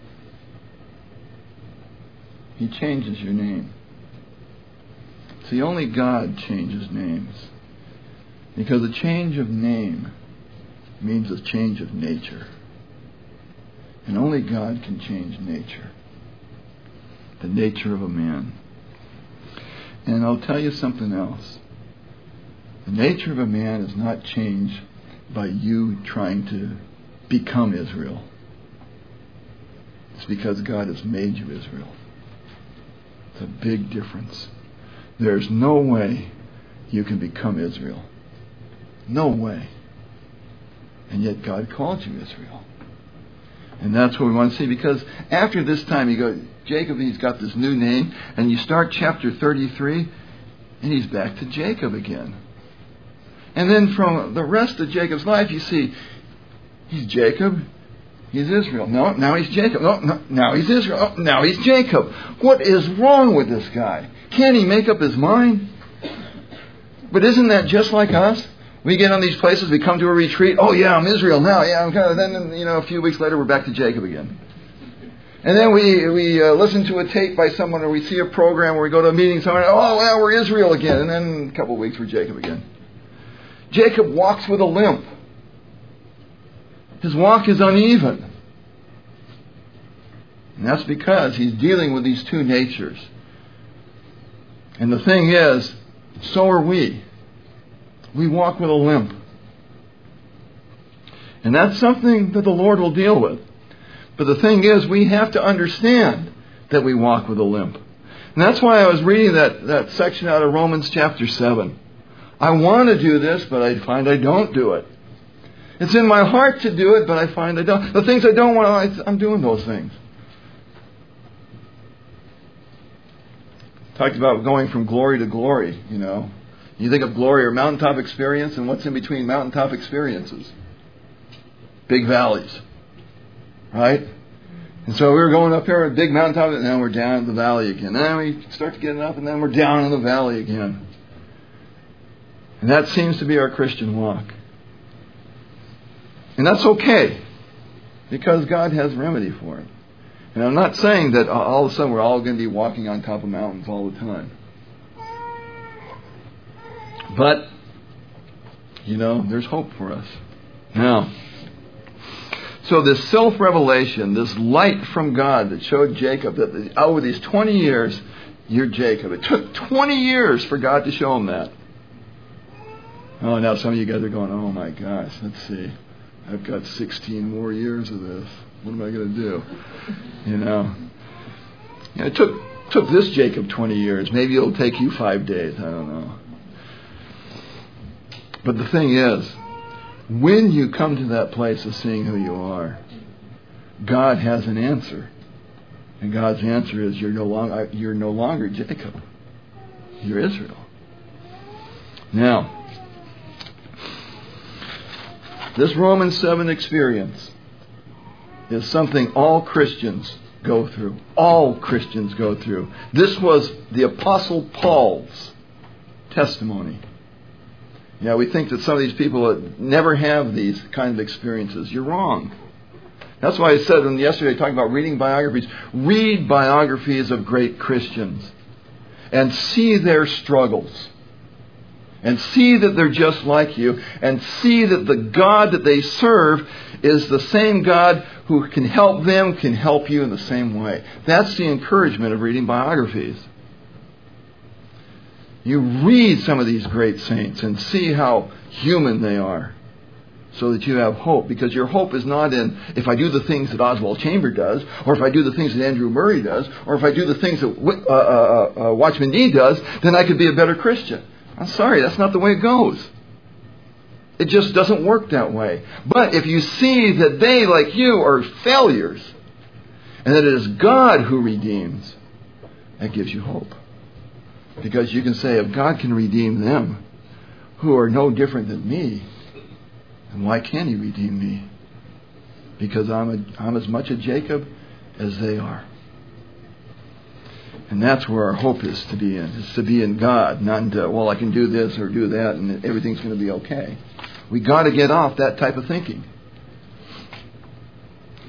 He changes your name. See, only God changes names. Because a change of name means a change of nature. And only God can change nature. The nature of a man. And I'll tell you something else. The nature of a man is not changed by you trying to become Israel. It's because God has made you Israel. It's a big difference. There's no way you can become Israel. No way. And yet God called you Israel. And that's what we want to see, because after this time you go, Jacob, he's got this new name, and you start chapter thirty-three, and he's back to Jacob again. And then from the rest of Jacob's life, you see, he's Jacob, he's Israel. No, now he's Jacob. No, no, now he's Israel. Oh, now he's Jacob. What is wrong with this guy? Can't he make up his mind? But isn't that just like us? We get on these places, we come to a retreat. Oh yeah, I'm Israel now. Yeah, I'm kind of. Then you know, a few weeks later, we're back to Jacob again. And then we we uh, listen to a tape by someone, or we see a program, or we go to a meeting somewhere. Oh, well, we're Israel again. And then a couple of weeks, we're Jacob again. Jacob walks with a limp. His walk is uneven. And that's because he's dealing with these two natures. And the thing is, so are we. We walk with a limp. And that's something that the Lord will deal with. But the thing is, we have to understand that we walk with a limp. And that's why I was reading that, that section out of Romans chapter seven. I want to do this, but I find I don't do it. It's in my heart to do it, but I find I don't. The things I don't want, I'm doing those things. Talked about going from glory to glory, you know. You think of glory or mountaintop experience, and what's in between mountaintop experiences? Big valleys. Right? And so we were going up here at a big mountaintop, and then we're down in the valley again. And then we start to get up, and then we're down in the valley again. And that seems to be our Christian walk. And that's okay, because God has remedy for it. And I'm not saying that all of a sudden we're all going to be walking on top of mountains all the time. But, you know, there's hope for us. Now, so this self-revelation, this light from God that showed Jacob that over these twenty years, you're Jacob. It took twenty years for God to show him that. Oh, now some of you guys are going, oh my gosh, let's see. I've got sixteen more years of this. What am I going to do? You know. Yeah, it took took this Jacob twenty years. Maybe it'll take you five days. I don't know. But the thing is, when you come to that place of seeing who you are, God has an answer. And God's answer is you're no longer you're no longer Jacob. You're Israel. Now, this Romans seven experience is something all Christians go through. All Christians go through. This was the Apostle Paul's testimony. Yeah, we think that some of these people never have these kind of experiences. You're wrong. That's why I said yesterday, talking about reading biographies, read biographies of great Christians and see their struggles. And see that they're just like you. And see that the God that they serve is the same God who can help them, can help you in the same way. That's the encouragement of reading biographies. You read some of these great saints and see how human they are, so that you have hope. Because your hope is not in, if I do the things that Oswald Chamber does, or if I do the things that Andrew Murray does, or if I do the things that uh, uh, uh, Watchman Nee does, then I could be a better Christian. I'm sorry, that's not the way it goes. It just doesn't work that way. But if you see that they, like you, are failures, and that it is God who redeems, that gives you hope. Because you can say, if God can redeem them, who are no different than me, then why can't He redeem me? Because I'm a, I'm as much a Jacob as they are. And that's where our hope is to be in. Is to be in God, not into, well, I can do this or do that and everything's going to be okay. We got to get off that type of thinking.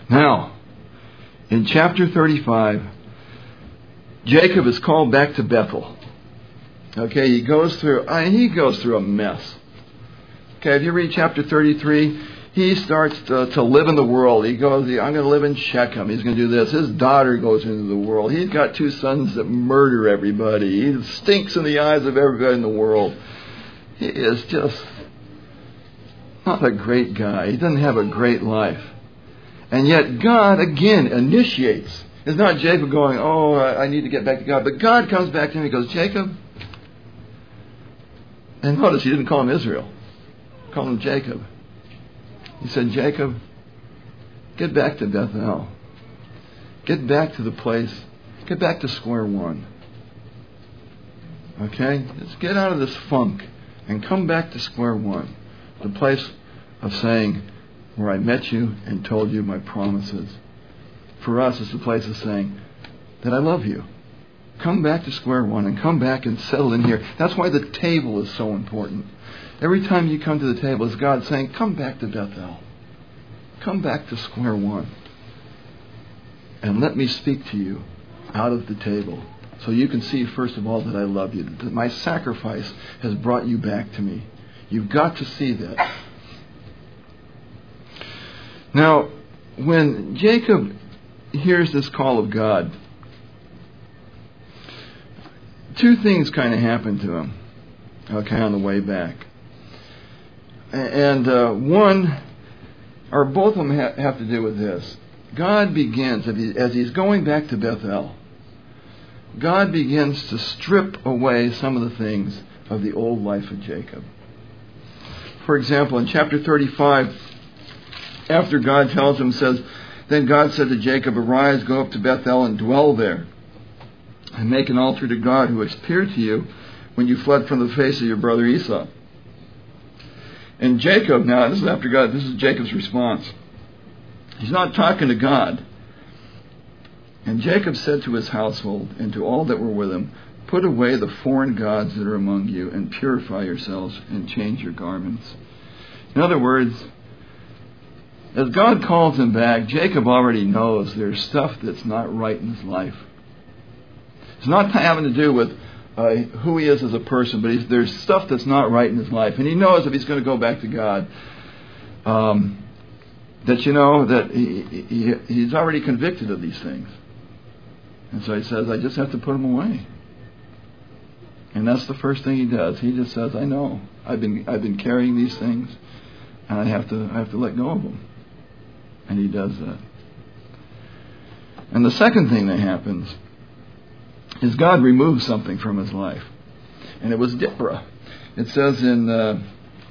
Now, in chapter thirty-five, Jacob is called back to Bethel. Okay, he goes through, I mean, he goes through a mess. Okay, if you read chapter thirty-three, he starts to, to live in the world. He goes, I'm going to live in Shechem. He's going to do this. His daughter goes into the world. He's got two sons that murder everybody. He stinks in the eyes of everybody in the world. He is just not a great guy. He doesn't have a great life. And yet God, again, initiates. It's not Jacob going, oh, I need to get back to God. But God comes back to him and goes, Jacob. And notice he didn't call him Israel. He called him Jacob. He said, Jacob, get back to Bethel. Get back to the place. Get back to square one. Okay? Just get out of this funk and come back to square one. The place of saying, where I met you and told you my promises. For us, it's the place of saying that I love you. Come back to square one and come back and settle in here. That's why the table is so important. Every time you come to the table, it's God saying, come back to Bethel. Come back to square one. And let me speak to you out of the table. So you can see, first of all, that I love you. That my sacrifice has brought you back to me. You've got to see that. Now, when Jacob hears this call of God, two things kind of happen to him, okay, on the way back. And uh, one, or both of them ha- have to do with this. God begins, as, he, as he's going back to Bethel, God begins to strip away some of the things of the old life of Jacob. For example, in chapter thirty-five, after God tells him, says, then God said to Jacob, arise, go up to Bethel and dwell there, and make an altar to God who appeared to you when you fled from the face of your brother Esau. And Jacob, now this is after God, this is Jacob's response. He's not talking to God. And Jacob said to his household and to all that were with him, put away the foreign gods that are among you and purify yourselves and change your garments. In other words, as God calls him back, Jacob already knows there's stuff that's not right in his life. It's not having to do with uh, who he is as a person, but he's, there's stuff that's not right in his life. And he knows if he's going to go back to God, um, that, you know, that he, he, he's already convicted of these things. And so he says, I just have to put them away. And that's the first thing he does. He just says, I know. I've been I've been carrying these things, and I have to I have to let go of them. And he does that. And the second thing that happens is God removes something from his life. And it was Deborah. It says in, uh,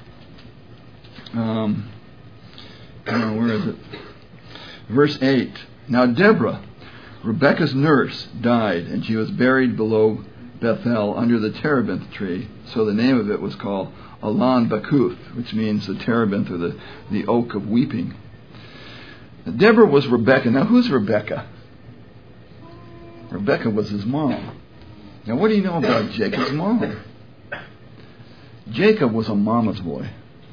um, oh, where is it? Verse eight. Now Deborah, Rebekah's nurse, died, and she was buried below Bethel under the terebinth tree. So the name of it was called Allon Bakuth, which means the terebinth, or the, the oak of weeping. Deborah was Rebekah. Now, who's Rebekah? Rebekah was his mom. Now, what do you know about Jacob's mom? Jacob was a mama's boy.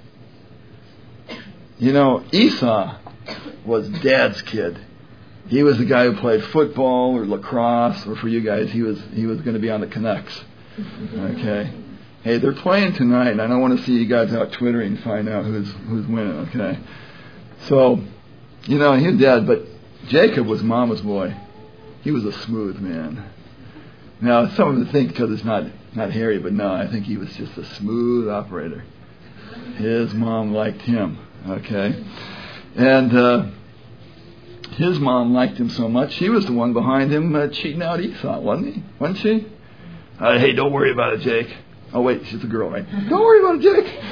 You know, Esau was dad's kid. He was the guy who played football or lacrosse, or for you guys, he was he was going to be on the Canucks. Okay. Hey, they're playing tonight, and I don't want to see you guys out twittering and find out who's who's winning. Okay. So, you know, his dad, but Jacob was mama's boy. He was a smooth man. Now, some of them think because it's not, not hairy, but no, I think he was just a smooth operator. His mom liked him, okay? And uh, his mom liked him so much, she was the one behind him uh, cheating out Esau, wasn't he? Wasn't she? Uh, hey, don't worry about it, Jake. Oh, wait, she's a girl, right? Don't worry about it, Jake.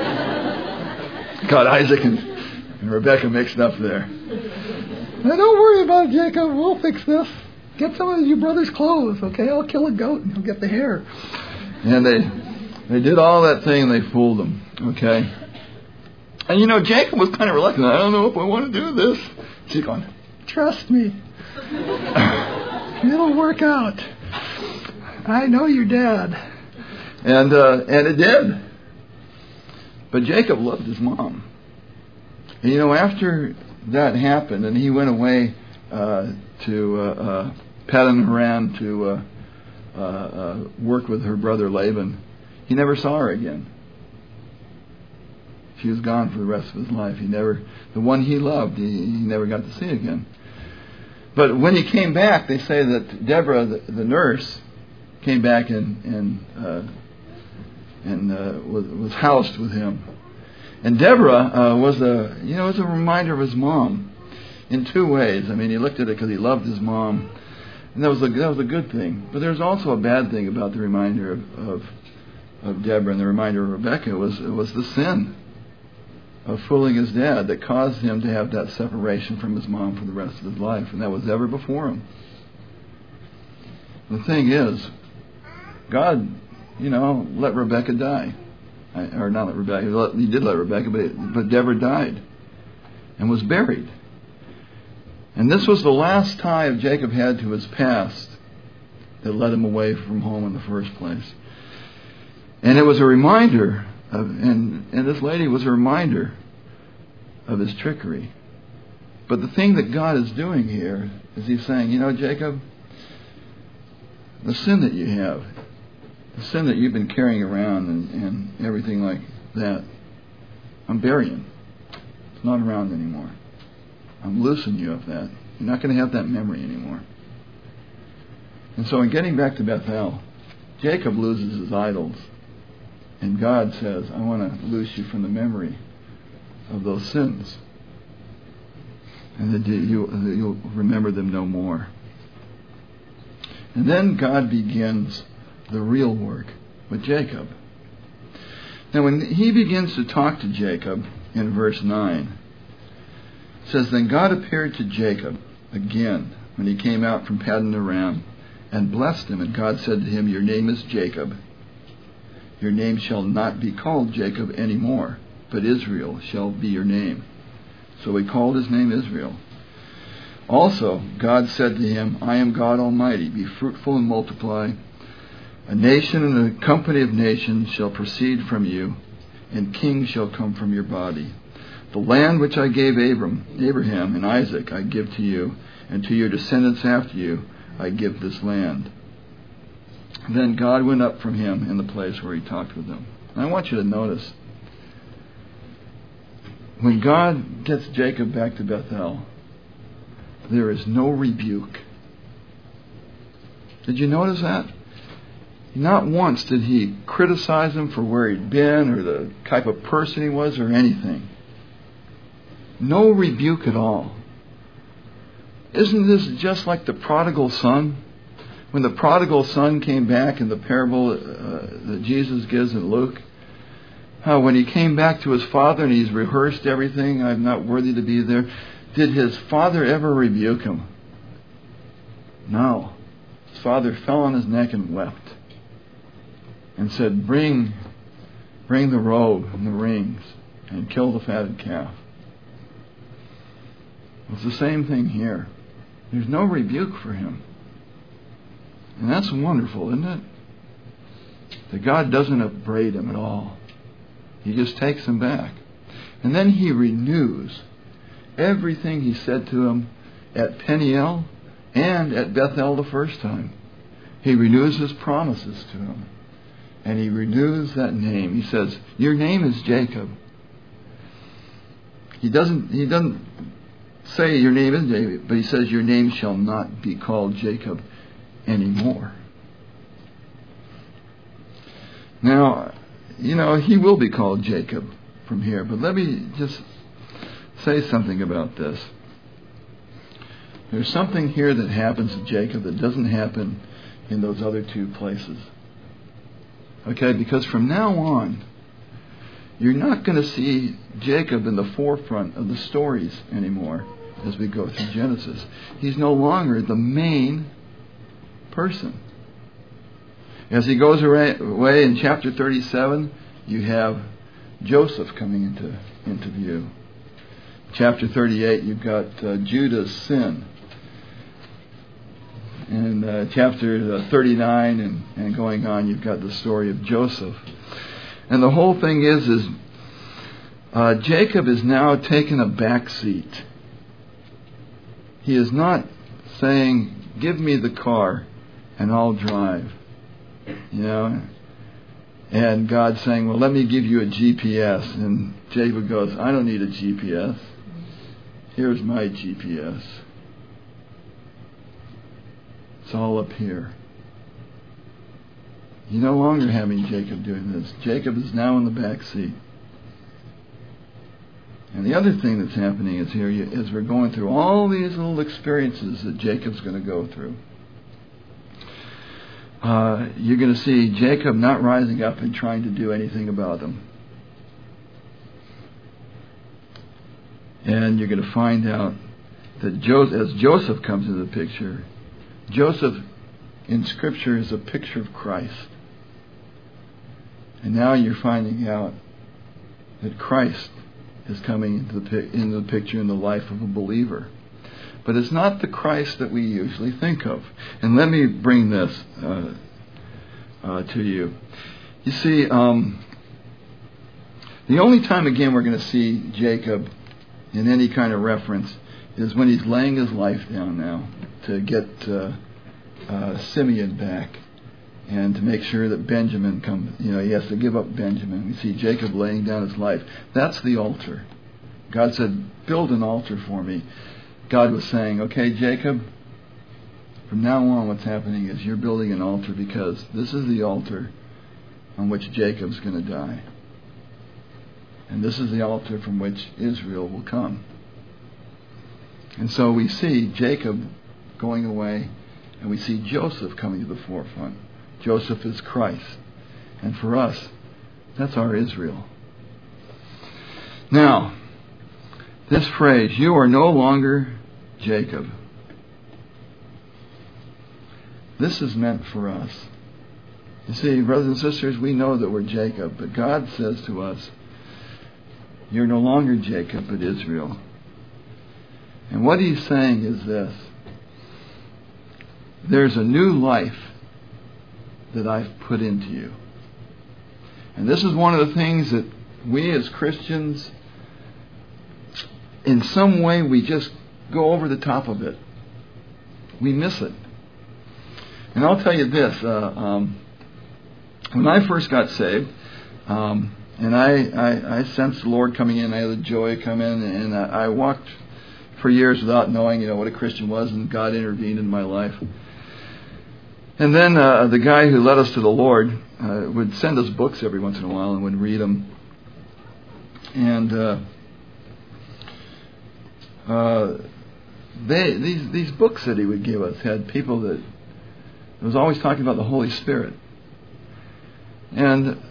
Got Isaac and, and Rebecca mixed up there. Now, don't worry about it, Jacob. We'll fix this. Get some of your brother's clothes, okay? I'll kill a goat and he'll get the hair. And they they did all that thing and they fooled him, okay? And you know, Jacob was kind of reluctant. I don't know if I want to do this. She's going, trust me. It'll work out. I know your dad. And uh, and it did. But Jacob loved his mom. And you know, after that happened, and he went away uh, to uh, uh, Paddan Aram to uh, uh, uh, work with her brother Laban, he never saw her again. She was gone for the rest of his life. He never, the one he loved, he, he never got to see again. But when he came back, they say that Deborah, the, the nurse, came back and and uh, and uh, was, was housed with him. And Deborah uh, was a you know was a reminder of his mom in two ways. I mean, he looked at it because he loved his mom, and that was a that was a good thing. But there's also a bad thing about the reminder of of, of Deborah and the reminder of Rebekah was was the sin of fooling his dad that caused him to have that separation from his mom for the rest of his life, and that was ever before him. The thing is, God, you know, let Rebekah die. I, or not let Rebekah, he, let, he did let Rebekah, but, it, but Deborah died and was buried. And this was the last tie of Jacob had to his past that led him away from home in the first place. And it was a reminder of, and, and this lady was a reminder of his trickery. But the thing that God is doing here is he's saying, you know, Jacob, the sin that you have, the sin that you've been carrying around and, and everything like that, I'm burying. It's not around anymore. I'm loosing you of that. You're not going to have that memory anymore. And so in getting back to Bethel, Jacob loses his idols. And God says, I want to loose you from the memory of those sins. And that you, you'll remember them no more. And then God begins the real work with Jacob. Now when he begins to talk to Jacob in verse nine, it says, Then God appeared to Jacob again when he came out from Paddan Aram and blessed him. And God said to him, Your name is Jacob. Your name shall not be called Jacob any more, but Israel shall be your name. So he called his name Israel. Also, God said to him, I am God Almighty. Be fruitful and multiply. A nation and a company of nations shall proceed from you, and kings shall come from your body. The land which I gave Abram, Abraham and Isaac I give to you, and to your descendants after you I give this land. Then God went up from him in the place where he talked with them. And I want you to notice, when God gets Jacob back to Bethel, there is no rebuke. Did you notice that? Not once did he criticize him for where he'd been or the type of person he was or anything. No rebuke at all. Isn't this just like the prodigal son? When the prodigal son came back in the parable uh, that Jesus gives in Luke, how when he came back to his father and he's rehearsed everything, I'm not worthy to be there, did his father ever rebuke him? No. His father fell on his neck and wept and said, bring, bring the robe and the rings and kill the fatted calf. It's the same thing here. There's no rebuke for him. And that's wonderful, isn't it? That God doesn't upbraid him at all. He just takes him back. And then he renews everything he said to him at Peniel and at Bethel the first time. He renews his promises to him. And he renews that name. He says, your name is Jacob. He doesn't, he doesn't say your name is Jacob, but he says your name shall not be called Jacob anymore. Now, you know, he will be called Jacob from here, but let me just say something about this. There's something here that happens to Jacob that doesn't happen in those other two places. Okay, because from now on, you're not going to see Jacob in the forefront of the stories anymore as we go through Genesis. He's no longer the main person. As he goes away in chapter thirty-seven, you have Joseph coming into, into view. Chapter thirty-eight, you've got uh, Judah's sin. In uh, chapter uh, thirty-nine and, and going on, you've got the story of Joseph. And the whole thing is, is uh, Jacob is now taking a back seat He is not saying, give me the car and I'll drive. You know? And God's saying, well, let me give you a G P S. And Jacob goes, I don't need a G P S. Here's my G P S. It's all up here. You're no longer having Jacob doing this. Jacob is now in the back seat. And the other thing that's happening is here, as we're going through all these little experiences that Jacob's going to go through, uh, you're going to see Jacob not rising up and trying to do anything about them. And you're going to find out that jo- as Joseph comes into the picture, Joseph in Scripture is a picture of Christ. And now you're finding out that Christ is coming into the, into the picture in the life of a believer. But it's not the Christ that we usually think of. And let me bring this uh, uh, to you. You see, um, the only time again we're going to see Jacob in any kind of reference is when he's laying his life down now to get uh, uh, Simeon back and to make sure that Benjamin comes. You know, he has to give up Benjamin. We see Jacob laying down his life. That's the altar. God said, build an altar for me. God was saying, okay, Jacob, from now on what's happening is you're building an altar because this is the altar on which Jacob's going to die. And this is the altar from which Israel will come. And so we see Jacob going away, and we see Joseph coming to the forefront. Joseph is Christ. And for us, that's our Israel. Now, this phrase, you are no longer Jacob. This is meant for us. You see, brothers and sisters, we know that we're Jacob, but God says to us, you're no longer Jacob, but Israel. And what he's saying is this. There's a new life that I've put into you. And this is one of the things that we as Christians, in some way, we just go over the top of it. We miss it. And I'll tell you this. Uh, um, when I first got saved, um, and I, I, I sensed the Lord coming in, I had the joy come in, and I, I walked for years without knowing, you know, what a Christian was, and God intervened in my life. And then uh, the guy who led us to the Lord uh, would send us books every once in a while and would read them. And uh, uh, they these these books that he would give us had people that was always talking about the Holy Spirit. And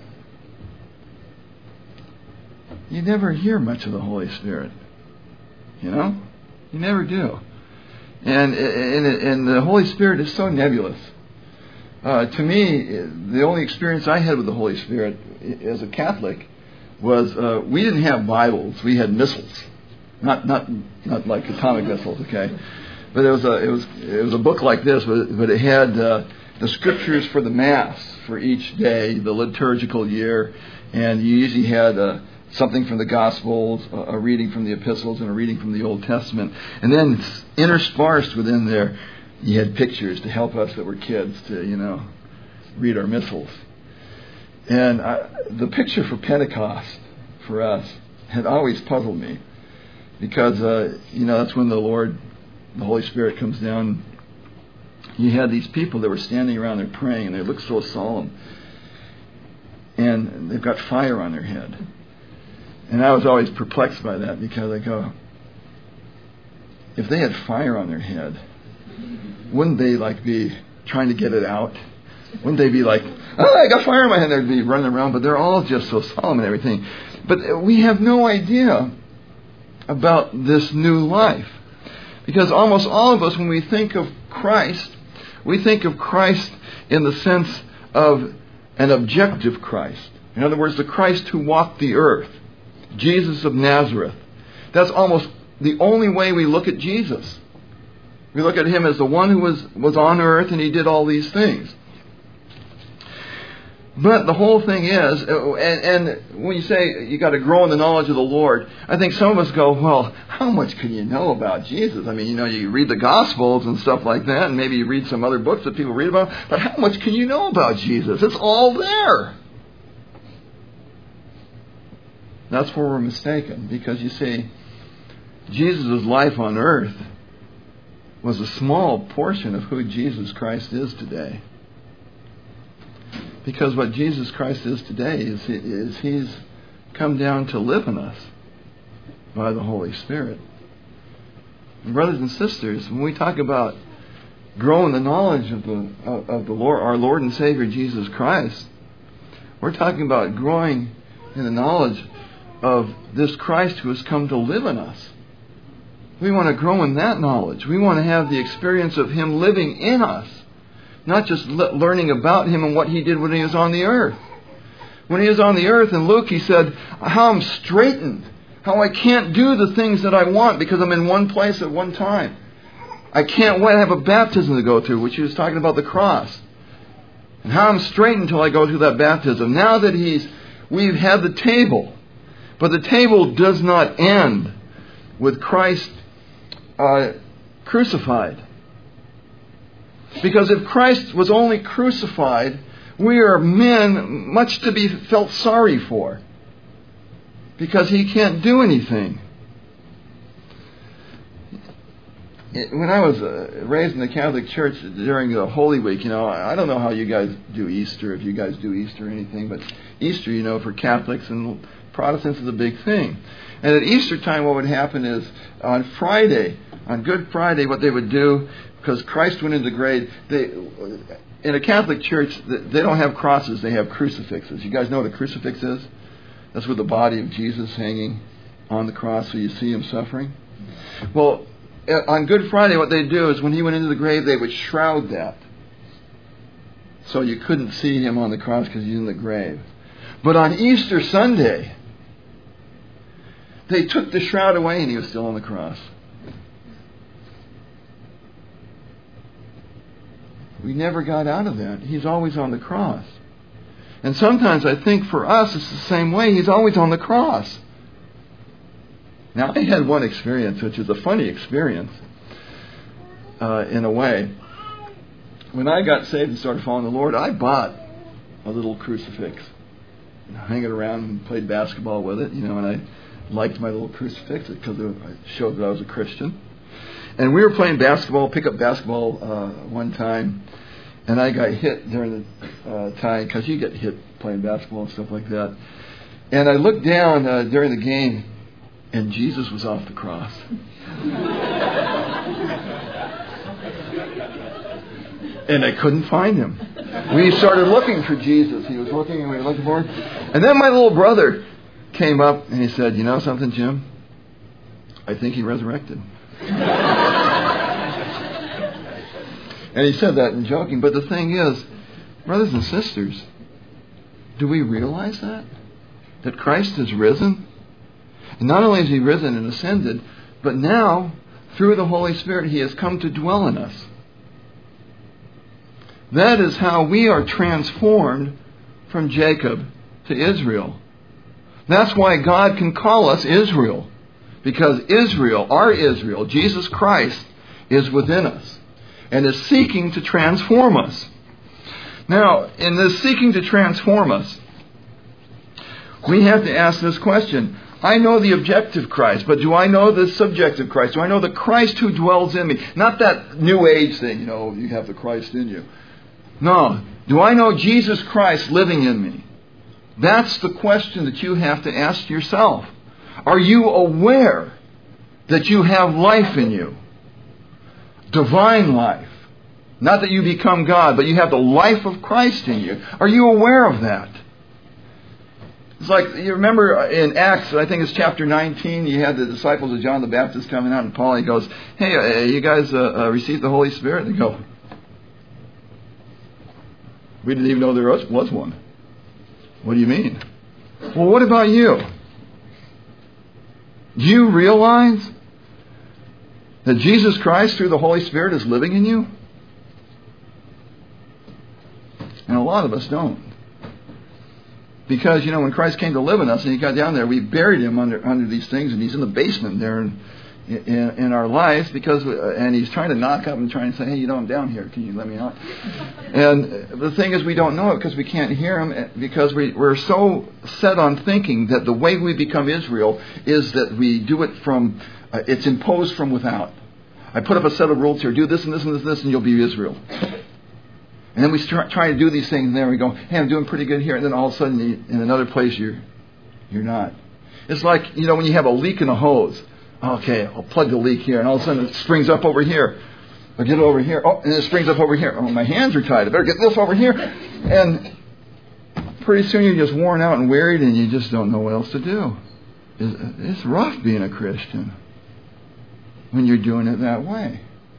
you never hear much of the Holy Spirit. You know? You never do. And, and, and the Holy Spirit is so nebulous. Uh, to me, the only experience I had with the Holy Spirit as a Catholic was uh, we didn't have Bibles. We had missals. Not not not like atomic missiles, okay? But it was a it was it was a book like this, but, but it had uh, the scriptures for the Mass for each day, the liturgical year, and you usually had uh, something from the Gospels, a reading from the Epistles, and a reading from the Old Testament. And then interspersed within there, you had pictures to help us that were kids to, you know, read our missals. And I, the picture for Pentecost for us had always puzzled me because, uh, you know, that's when the Lord, the Holy Spirit comes down. You had these people that were standing around there praying, and they looked so solemn. And they've got fire on their head. And I was always perplexed by that because I go, if they had fire on their head, wouldn't they like be trying to get it out? Wouldn't they be like, oh, I got fire in my hand? They'd be running around, but they're all just so solemn and everything. But we have no idea about this new life. Because almost all of us, when we think of Christ, we think of Christ in the sense of an objective Christ. In other words, the Christ who walked the earth. Jesus of Nazareth. That's almost the only way we look at Jesus. We look at him as the one who was, was on earth and he did all these things. But the whole thing is, and, and when you say you got to grow in the knowledge of the Lord, I think some of us go, well, how much can you know about Jesus? I mean, you know, you read the Gospels and stuff like that, and maybe you read some other books that people read about, but how much can you know about Jesus? It's all there. That's where we're mistaken, because you see, Jesus' life on earth was a small portion of who Jesus Christ is today. Because what Jesus Christ is today is, is He's come down to live in us by the Holy Spirit. And brothers and sisters, when we talk about growing the knowledge of the of, of the Lord, our Lord and Savior Jesus Christ, we're talking about growing in the knowledge of this Christ who has come to live in us. We want to grow in that knowledge. We want to have the experience of Him living in us. Not just le- learning about Him and what He did when He was on the earth. When He was on the earth in Luke, He said, how I'm straitened. How I can't do the things that I want because I'm in one place at one time. I can't wait. I have a baptism to go through, which He was talking about the cross. And how I'm straitened until I go through that baptism. Now that He's, we've had the table. But the table does not end with Christ uh, crucified. Because if Christ was only crucified, we are men much to be felt sorry for. Because He can't do anything. When I was uh, raised in the Catholic Church during the Holy Week, you know, I don't know how you guys do Easter, if you guys do Easter or anything, but Easter, you know, for Catholics and Protestants is a big thing. And at Easter time, what would happen is on Friday, on Good Friday, what they would do, because Christ went into the grave, they, in a Catholic church, they don't have crosses, they have crucifixes. You guys know what a crucifix is? That's with the body of Jesus hanging on the cross so you see Him suffering. Well, on Good Friday, what they'd do is when He went into the grave, they would shroud that. So you couldn't see Him on the cross because He's in the grave. But on Easter Sunday, they took the shroud away and He was still on the cross. We never got out of that. He's always on the cross. And sometimes I think for us it's the same way. He's always on the cross. Now, I had one experience, which is a funny experience, uh, in a way. When I got saved and started following the Lord, I bought a little crucifix. And hung it around and played basketball with it, you know, and I liked my little crucifix because it showed that I was a Christian. And we were playing basketball, pick-up basketball uh, one time, and I got hit during the uh, time, because you get hit playing basketball and stuff like that. And I looked down uh, during the game, and Jesus was off the cross. And I couldn't find Him. We started looking for Jesus. He was looking and we were looking for Him. And then my little brother came up and he said, you know something, Jim? I think He resurrected. And he said that in joking. But the thing is, brothers and sisters, do we realize that? That Christ has risen? And not only has He risen and ascended, but now, through the Holy Spirit, He has come to dwell in us. That is how we are transformed from Jacob to Israel. That's why God can call us Israel. Because Israel, our Israel, Jesus Christ, is within us and is seeking to transform us. Now, in this seeking to transform us, we have to ask this question. I know the objective Christ, but do I know the subjective Christ? Do I know the Christ who dwells in me? Not that New Age thing, you know, you have the Christ in you. No. Do I know Jesus Christ living in me? That's the question that you have to ask yourself. Are you aware that you have life in you? Divine life. Not that you become God, but you have the life of Christ in you. Are you aware of that? It's like, you remember in Acts, I think it's chapter nineteen, you had the disciples of John the Baptist coming out, and Paul, he goes, hey, uh, you guys uh, uh, received the Holy Spirit? They go, we didn't even know there was, was one. What do you mean? Well, what about you? Do you realize that Jesus Christ through the Holy Spirit is living in you? And a lot of us don't. Because, you know, when Christ came to live in us and he got down there, we buried him under under these things, and he's in the basement there in, in, in our lives, because, and he's trying to knock up and trying to say, hey, you know, I'm down here. Can you let me out? And the thing is, we don't know it because we can't hear him, because we, we're so set on thinking that the way we become Israel is that we do it from, uh, it's imposed from without. I put up a set of rules here, do this and this and this and this, and you'll be Israel. And then we start trying to do these things, and then we go, hey, I'm doing pretty good here. And then all of a sudden, you, in another place, you're you're not. It's like, you know, when you have a leak in a hose. Okay, I'll plug the leak here. And all of a sudden, it springs up over here. I'll get it over here. Oh, and it springs up over here. Oh, my hands are tied. I better get this over here. And pretty soon, you're just worn out and wearied, and you just don't know what else to do. It's, it's rough being a Christian when you're doing it that way.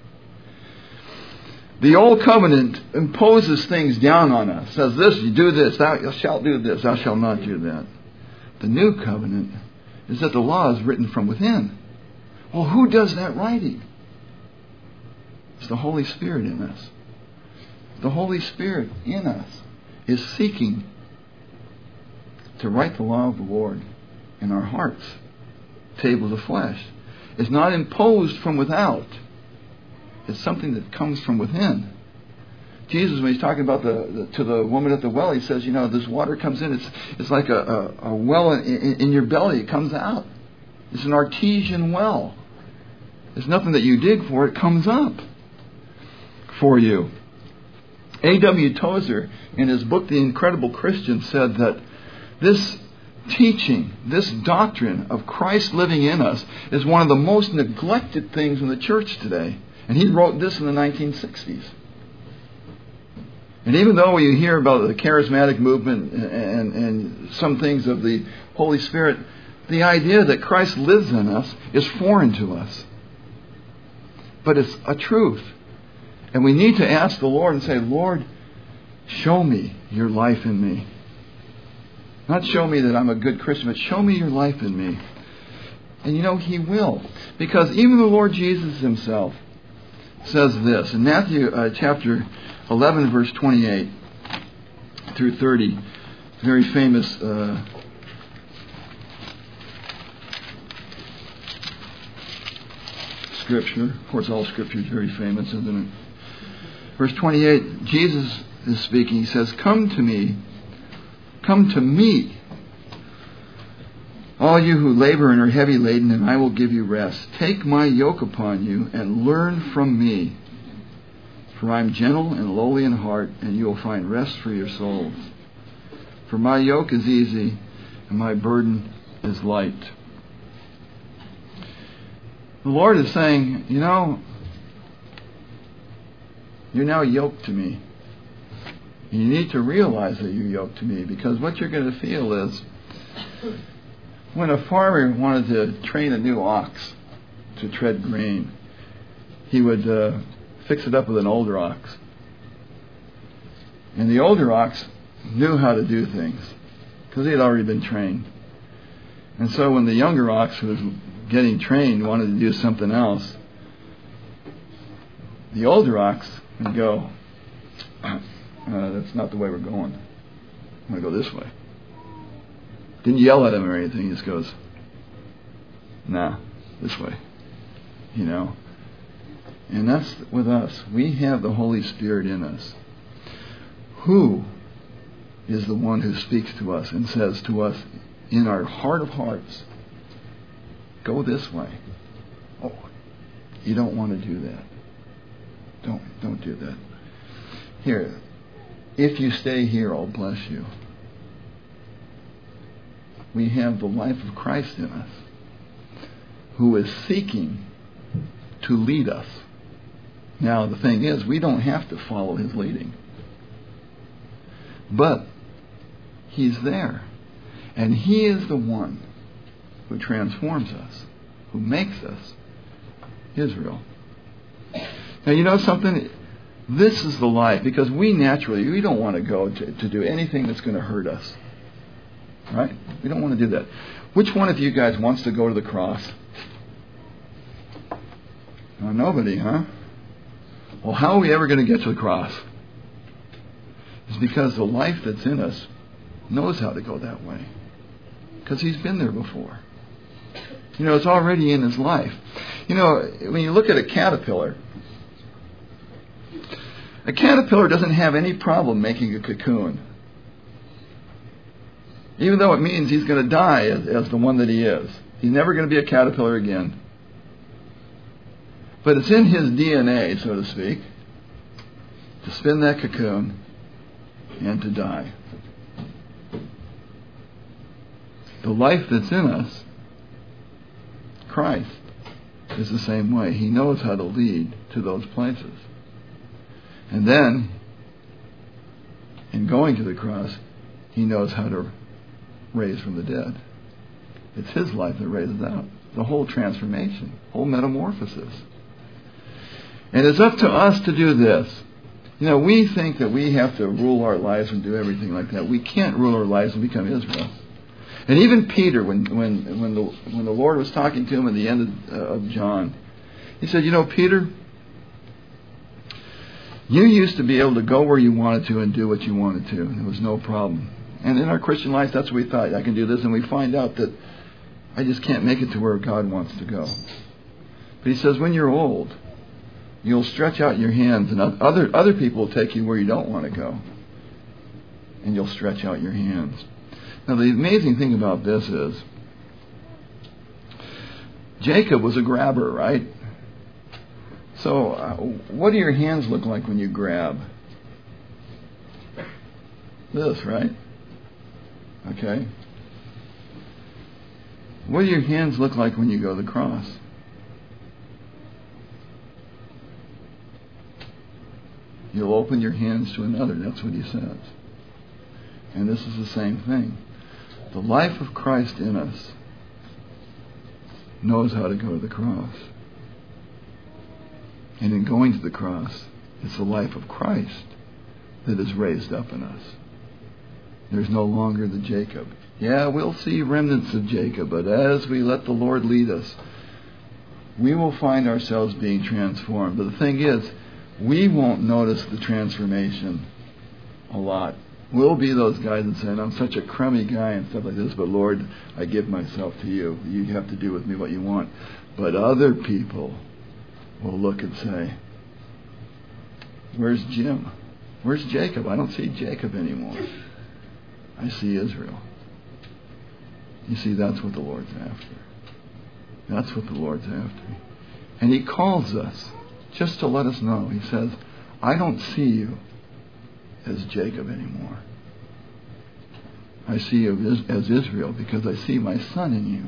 The old covenant imposes things down on us. Says this, you do this, thou shalt do this, thou shalt not do that. The new covenant is that the law is written from within. Well, who does that writing? It's the Holy Spirit in us. The Holy Spirit in us is seeking to write the law of the Lord in our hearts. Table of the flesh. It's not imposed from without. It's something that comes from within. Jesus, when he's talking about the, the to the woman at the well, he says, you know, this water comes in. It's it's like a, a, a well in, in, in your belly. It comes out. It's an artesian well. It's nothing that you dig for. It comes up for you. A W Tozer, in his book, The Incredible Christian, said that this teaching, this doctrine of Christ living in us is one of the most neglected things in the church today. And he wrote this in the nineteen sixties. And even though you hear about the charismatic movement and, and some things of the Holy Spirit, the idea that Christ lives in us is foreign to us. But it's a truth. And we need to ask the Lord and say, Lord, show me your life in me. Not show me that I'm a good Christian, but show me your life in me. And you know, He will. Because even the Lord Jesus Himself says this in Matthew uh, chapter eleven, verse twenty-eight through thirty, very famous uh, scripture. Of course, all scripture is very famous, isn't it? Verse twenty-eight, Jesus is speaking. He says, "Come to me, come to me, all you who labor and are heavy laden, and I will give you rest. Take my yoke upon you and learn from me. For I am gentle and lowly in heart, and you will find rest for your souls. For my yoke is easy, and my burden is light." The Lord is saying, you know, you're now yoked to me. And you need to realize that you're yoked to me, because what you're going to feel is, when a farmer wanted to train a new ox to tread grain, he would uh, fix it up with an older ox. And the older ox knew how to do things because he had already been trained. And so when the younger ox who was getting trained wanted to do something else, the older ox would go, uh, that's not the way we're going. I'm going to go this way. Didn't yell at him or anything. He just goes, nah, this way. You know. And that's with us. We have the Holy Spirit in us. Who is the one who speaks to us and says to us in our heart of hearts, go this way. Oh, you don't want to do that. Don't, don't do that. Here, if you stay here, I'll bless you. We have the life of Christ in us, who is seeking to lead us. Now, the thing is, we don't have to follow His leading. But He's there. And He is the one who transforms us, who makes us Israel. Now, you know something? This is the life, because we naturally, we don't want to go to, to do anything that's going to hurt us. Right? We don't want to do that. Which one of you guys wants to go to the cross? Oh, nobody, huh? Well, how are we ever going to get to the cross? It's because the life that's in us knows how to go that way. Because he's been there before. You know, it's already in his life. You know, when you look at a caterpillar, a caterpillar doesn't have any problem making a cocoon. Even though it means he's going to die as, as the one that he is. He's never going to be a caterpillar again. But it's in his D N A, so to speak, to spin that cocoon and to die. The life that's in us, Christ, is the same way. He knows how to lead to those places. And then, in going to the cross, he knows how to raise from the dead. It's his life that raises out. The whole transformation, whole metamorphosis. And it's up to us to do this. You know, we think that we have to rule our lives and do everything like that. We can't rule our lives and become Israel. And even Peter, when when when the when the Lord was talking to him at the end of, uh, of John, he said, you know, Peter, you used to be able to go where you wanted to and do what you wanted to. And there was no problem. And in our Christian life, that's what we thought. I can do this. And we find out that I just can't make it to where God wants to go. But he says, when you're old, you'll stretch out your hands and other other people will take you where you don't want to go. And you'll stretch out your hands. Now, the amazing thing about this is, Jacob was a grabber, right? So, uh, what do your hands look like when you grab? This, right? Okay. What do your hands look like when you go to the cross? You'll open your hands to another. That's what he says. And this is the same thing. The life of Christ in us knows how to go to the cross. And in going to the cross, it's the life of Christ that is raised up in us. There's no longer the Jacob. Yeah, we'll see remnants of Jacob, but as we let the Lord lead us, we will find ourselves being transformed. But the thing is, we won't notice the transformation a lot. We'll be those guys that say, I'm such a crummy guy and stuff like this, but Lord, I give myself to you. You have to do with me what you want. But other people will look and say, where's Jim? Where's Jacob? I don't see Jacob anymore. I see Israel. You see, that's what the Lord's after. That's what the Lord's after. And he calls us just to let us know. He says, I don't see you as Jacob anymore. I see you as Israel because I see my son in you.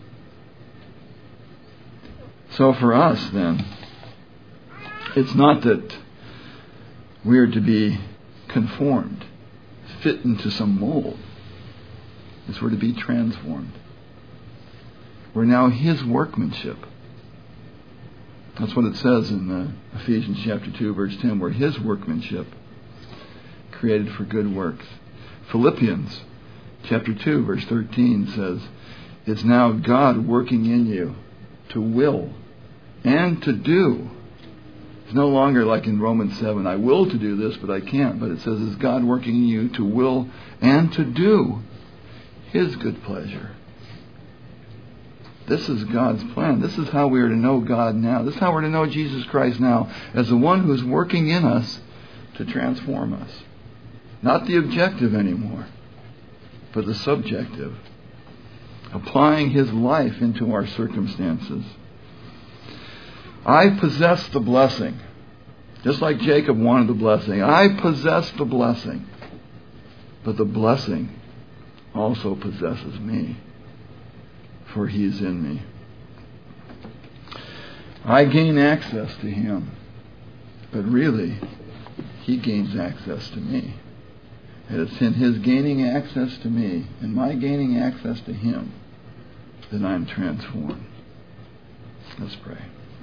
So for us then, it's not that we are to be conformed, fit into some mold. It's we're to be transformed. We're now his workmanship. That's what it says in uh, Ephesians chapter two, verse ten. We're his workmanship, created for good works. Philippians chapter two, verse thirteen says, it's now God working in you to will and to do. It's no longer like in Romans seven, I will to do this, but I can't. But it says, it's God working in you to will and to do his good pleasure. This is God's plan. This is how we are to know God now. This is how we're to know Jesus Christ now, as the one who is working in us to transform us. Not the objective anymore, but the subjective. Applying his life into our circumstances. I possess the blessing. Just like Jacob wanted the blessing. I possess the blessing. But the blessing also possesses me. For he is in me. I gain access to him. But really, he gains access to me. And it's in his gaining access to me and my gaining access to him that I'm transformed. Let's pray.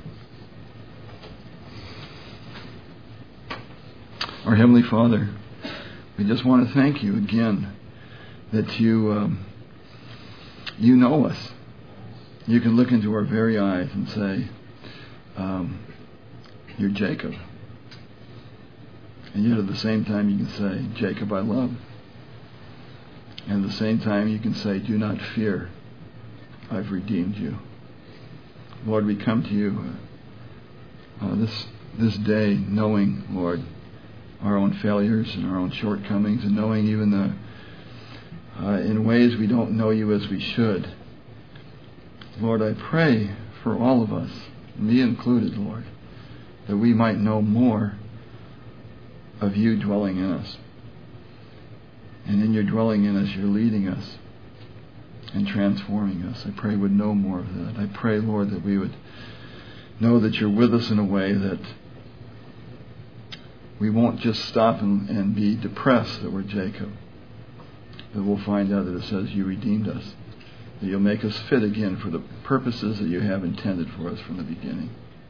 Our Heavenly Father, we just want to thank you again that you um, you know us. You can look into our very eyes and say, um, you're Jacob. And yet at the same time you can say, Jacob I love. And at the same time, you can say, do not fear. I've redeemed you. Lord, we come to you uh, this this day knowing, Lord, our own failures and our own shortcomings, and knowing even the uh, in ways we don't know you as we should. Lord, I pray for all of us, me included, Lord, that we might know more of you dwelling in us. And in your dwelling in us, you're leading us and transforming us. I pray we'd know more of that. I pray, Lord, that we would know that you're with us in a way that we won't just stop and, and be depressed that we're Jacob. That we'll find out that it says you redeemed us. That you'll make us fit again for the purposes that you have intended for us from the beginning.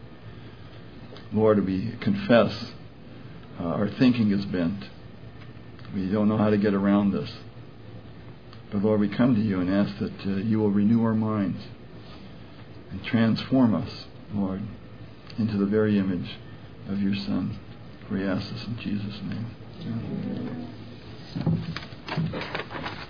Lord, we confess uh, our thinking is bent. We don't know how to get around this. But Lord, we come to you and ask that uh, you will renew our minds and transform us, Lord, into the very image of your Son. We ask this in Jesus' name. Amen.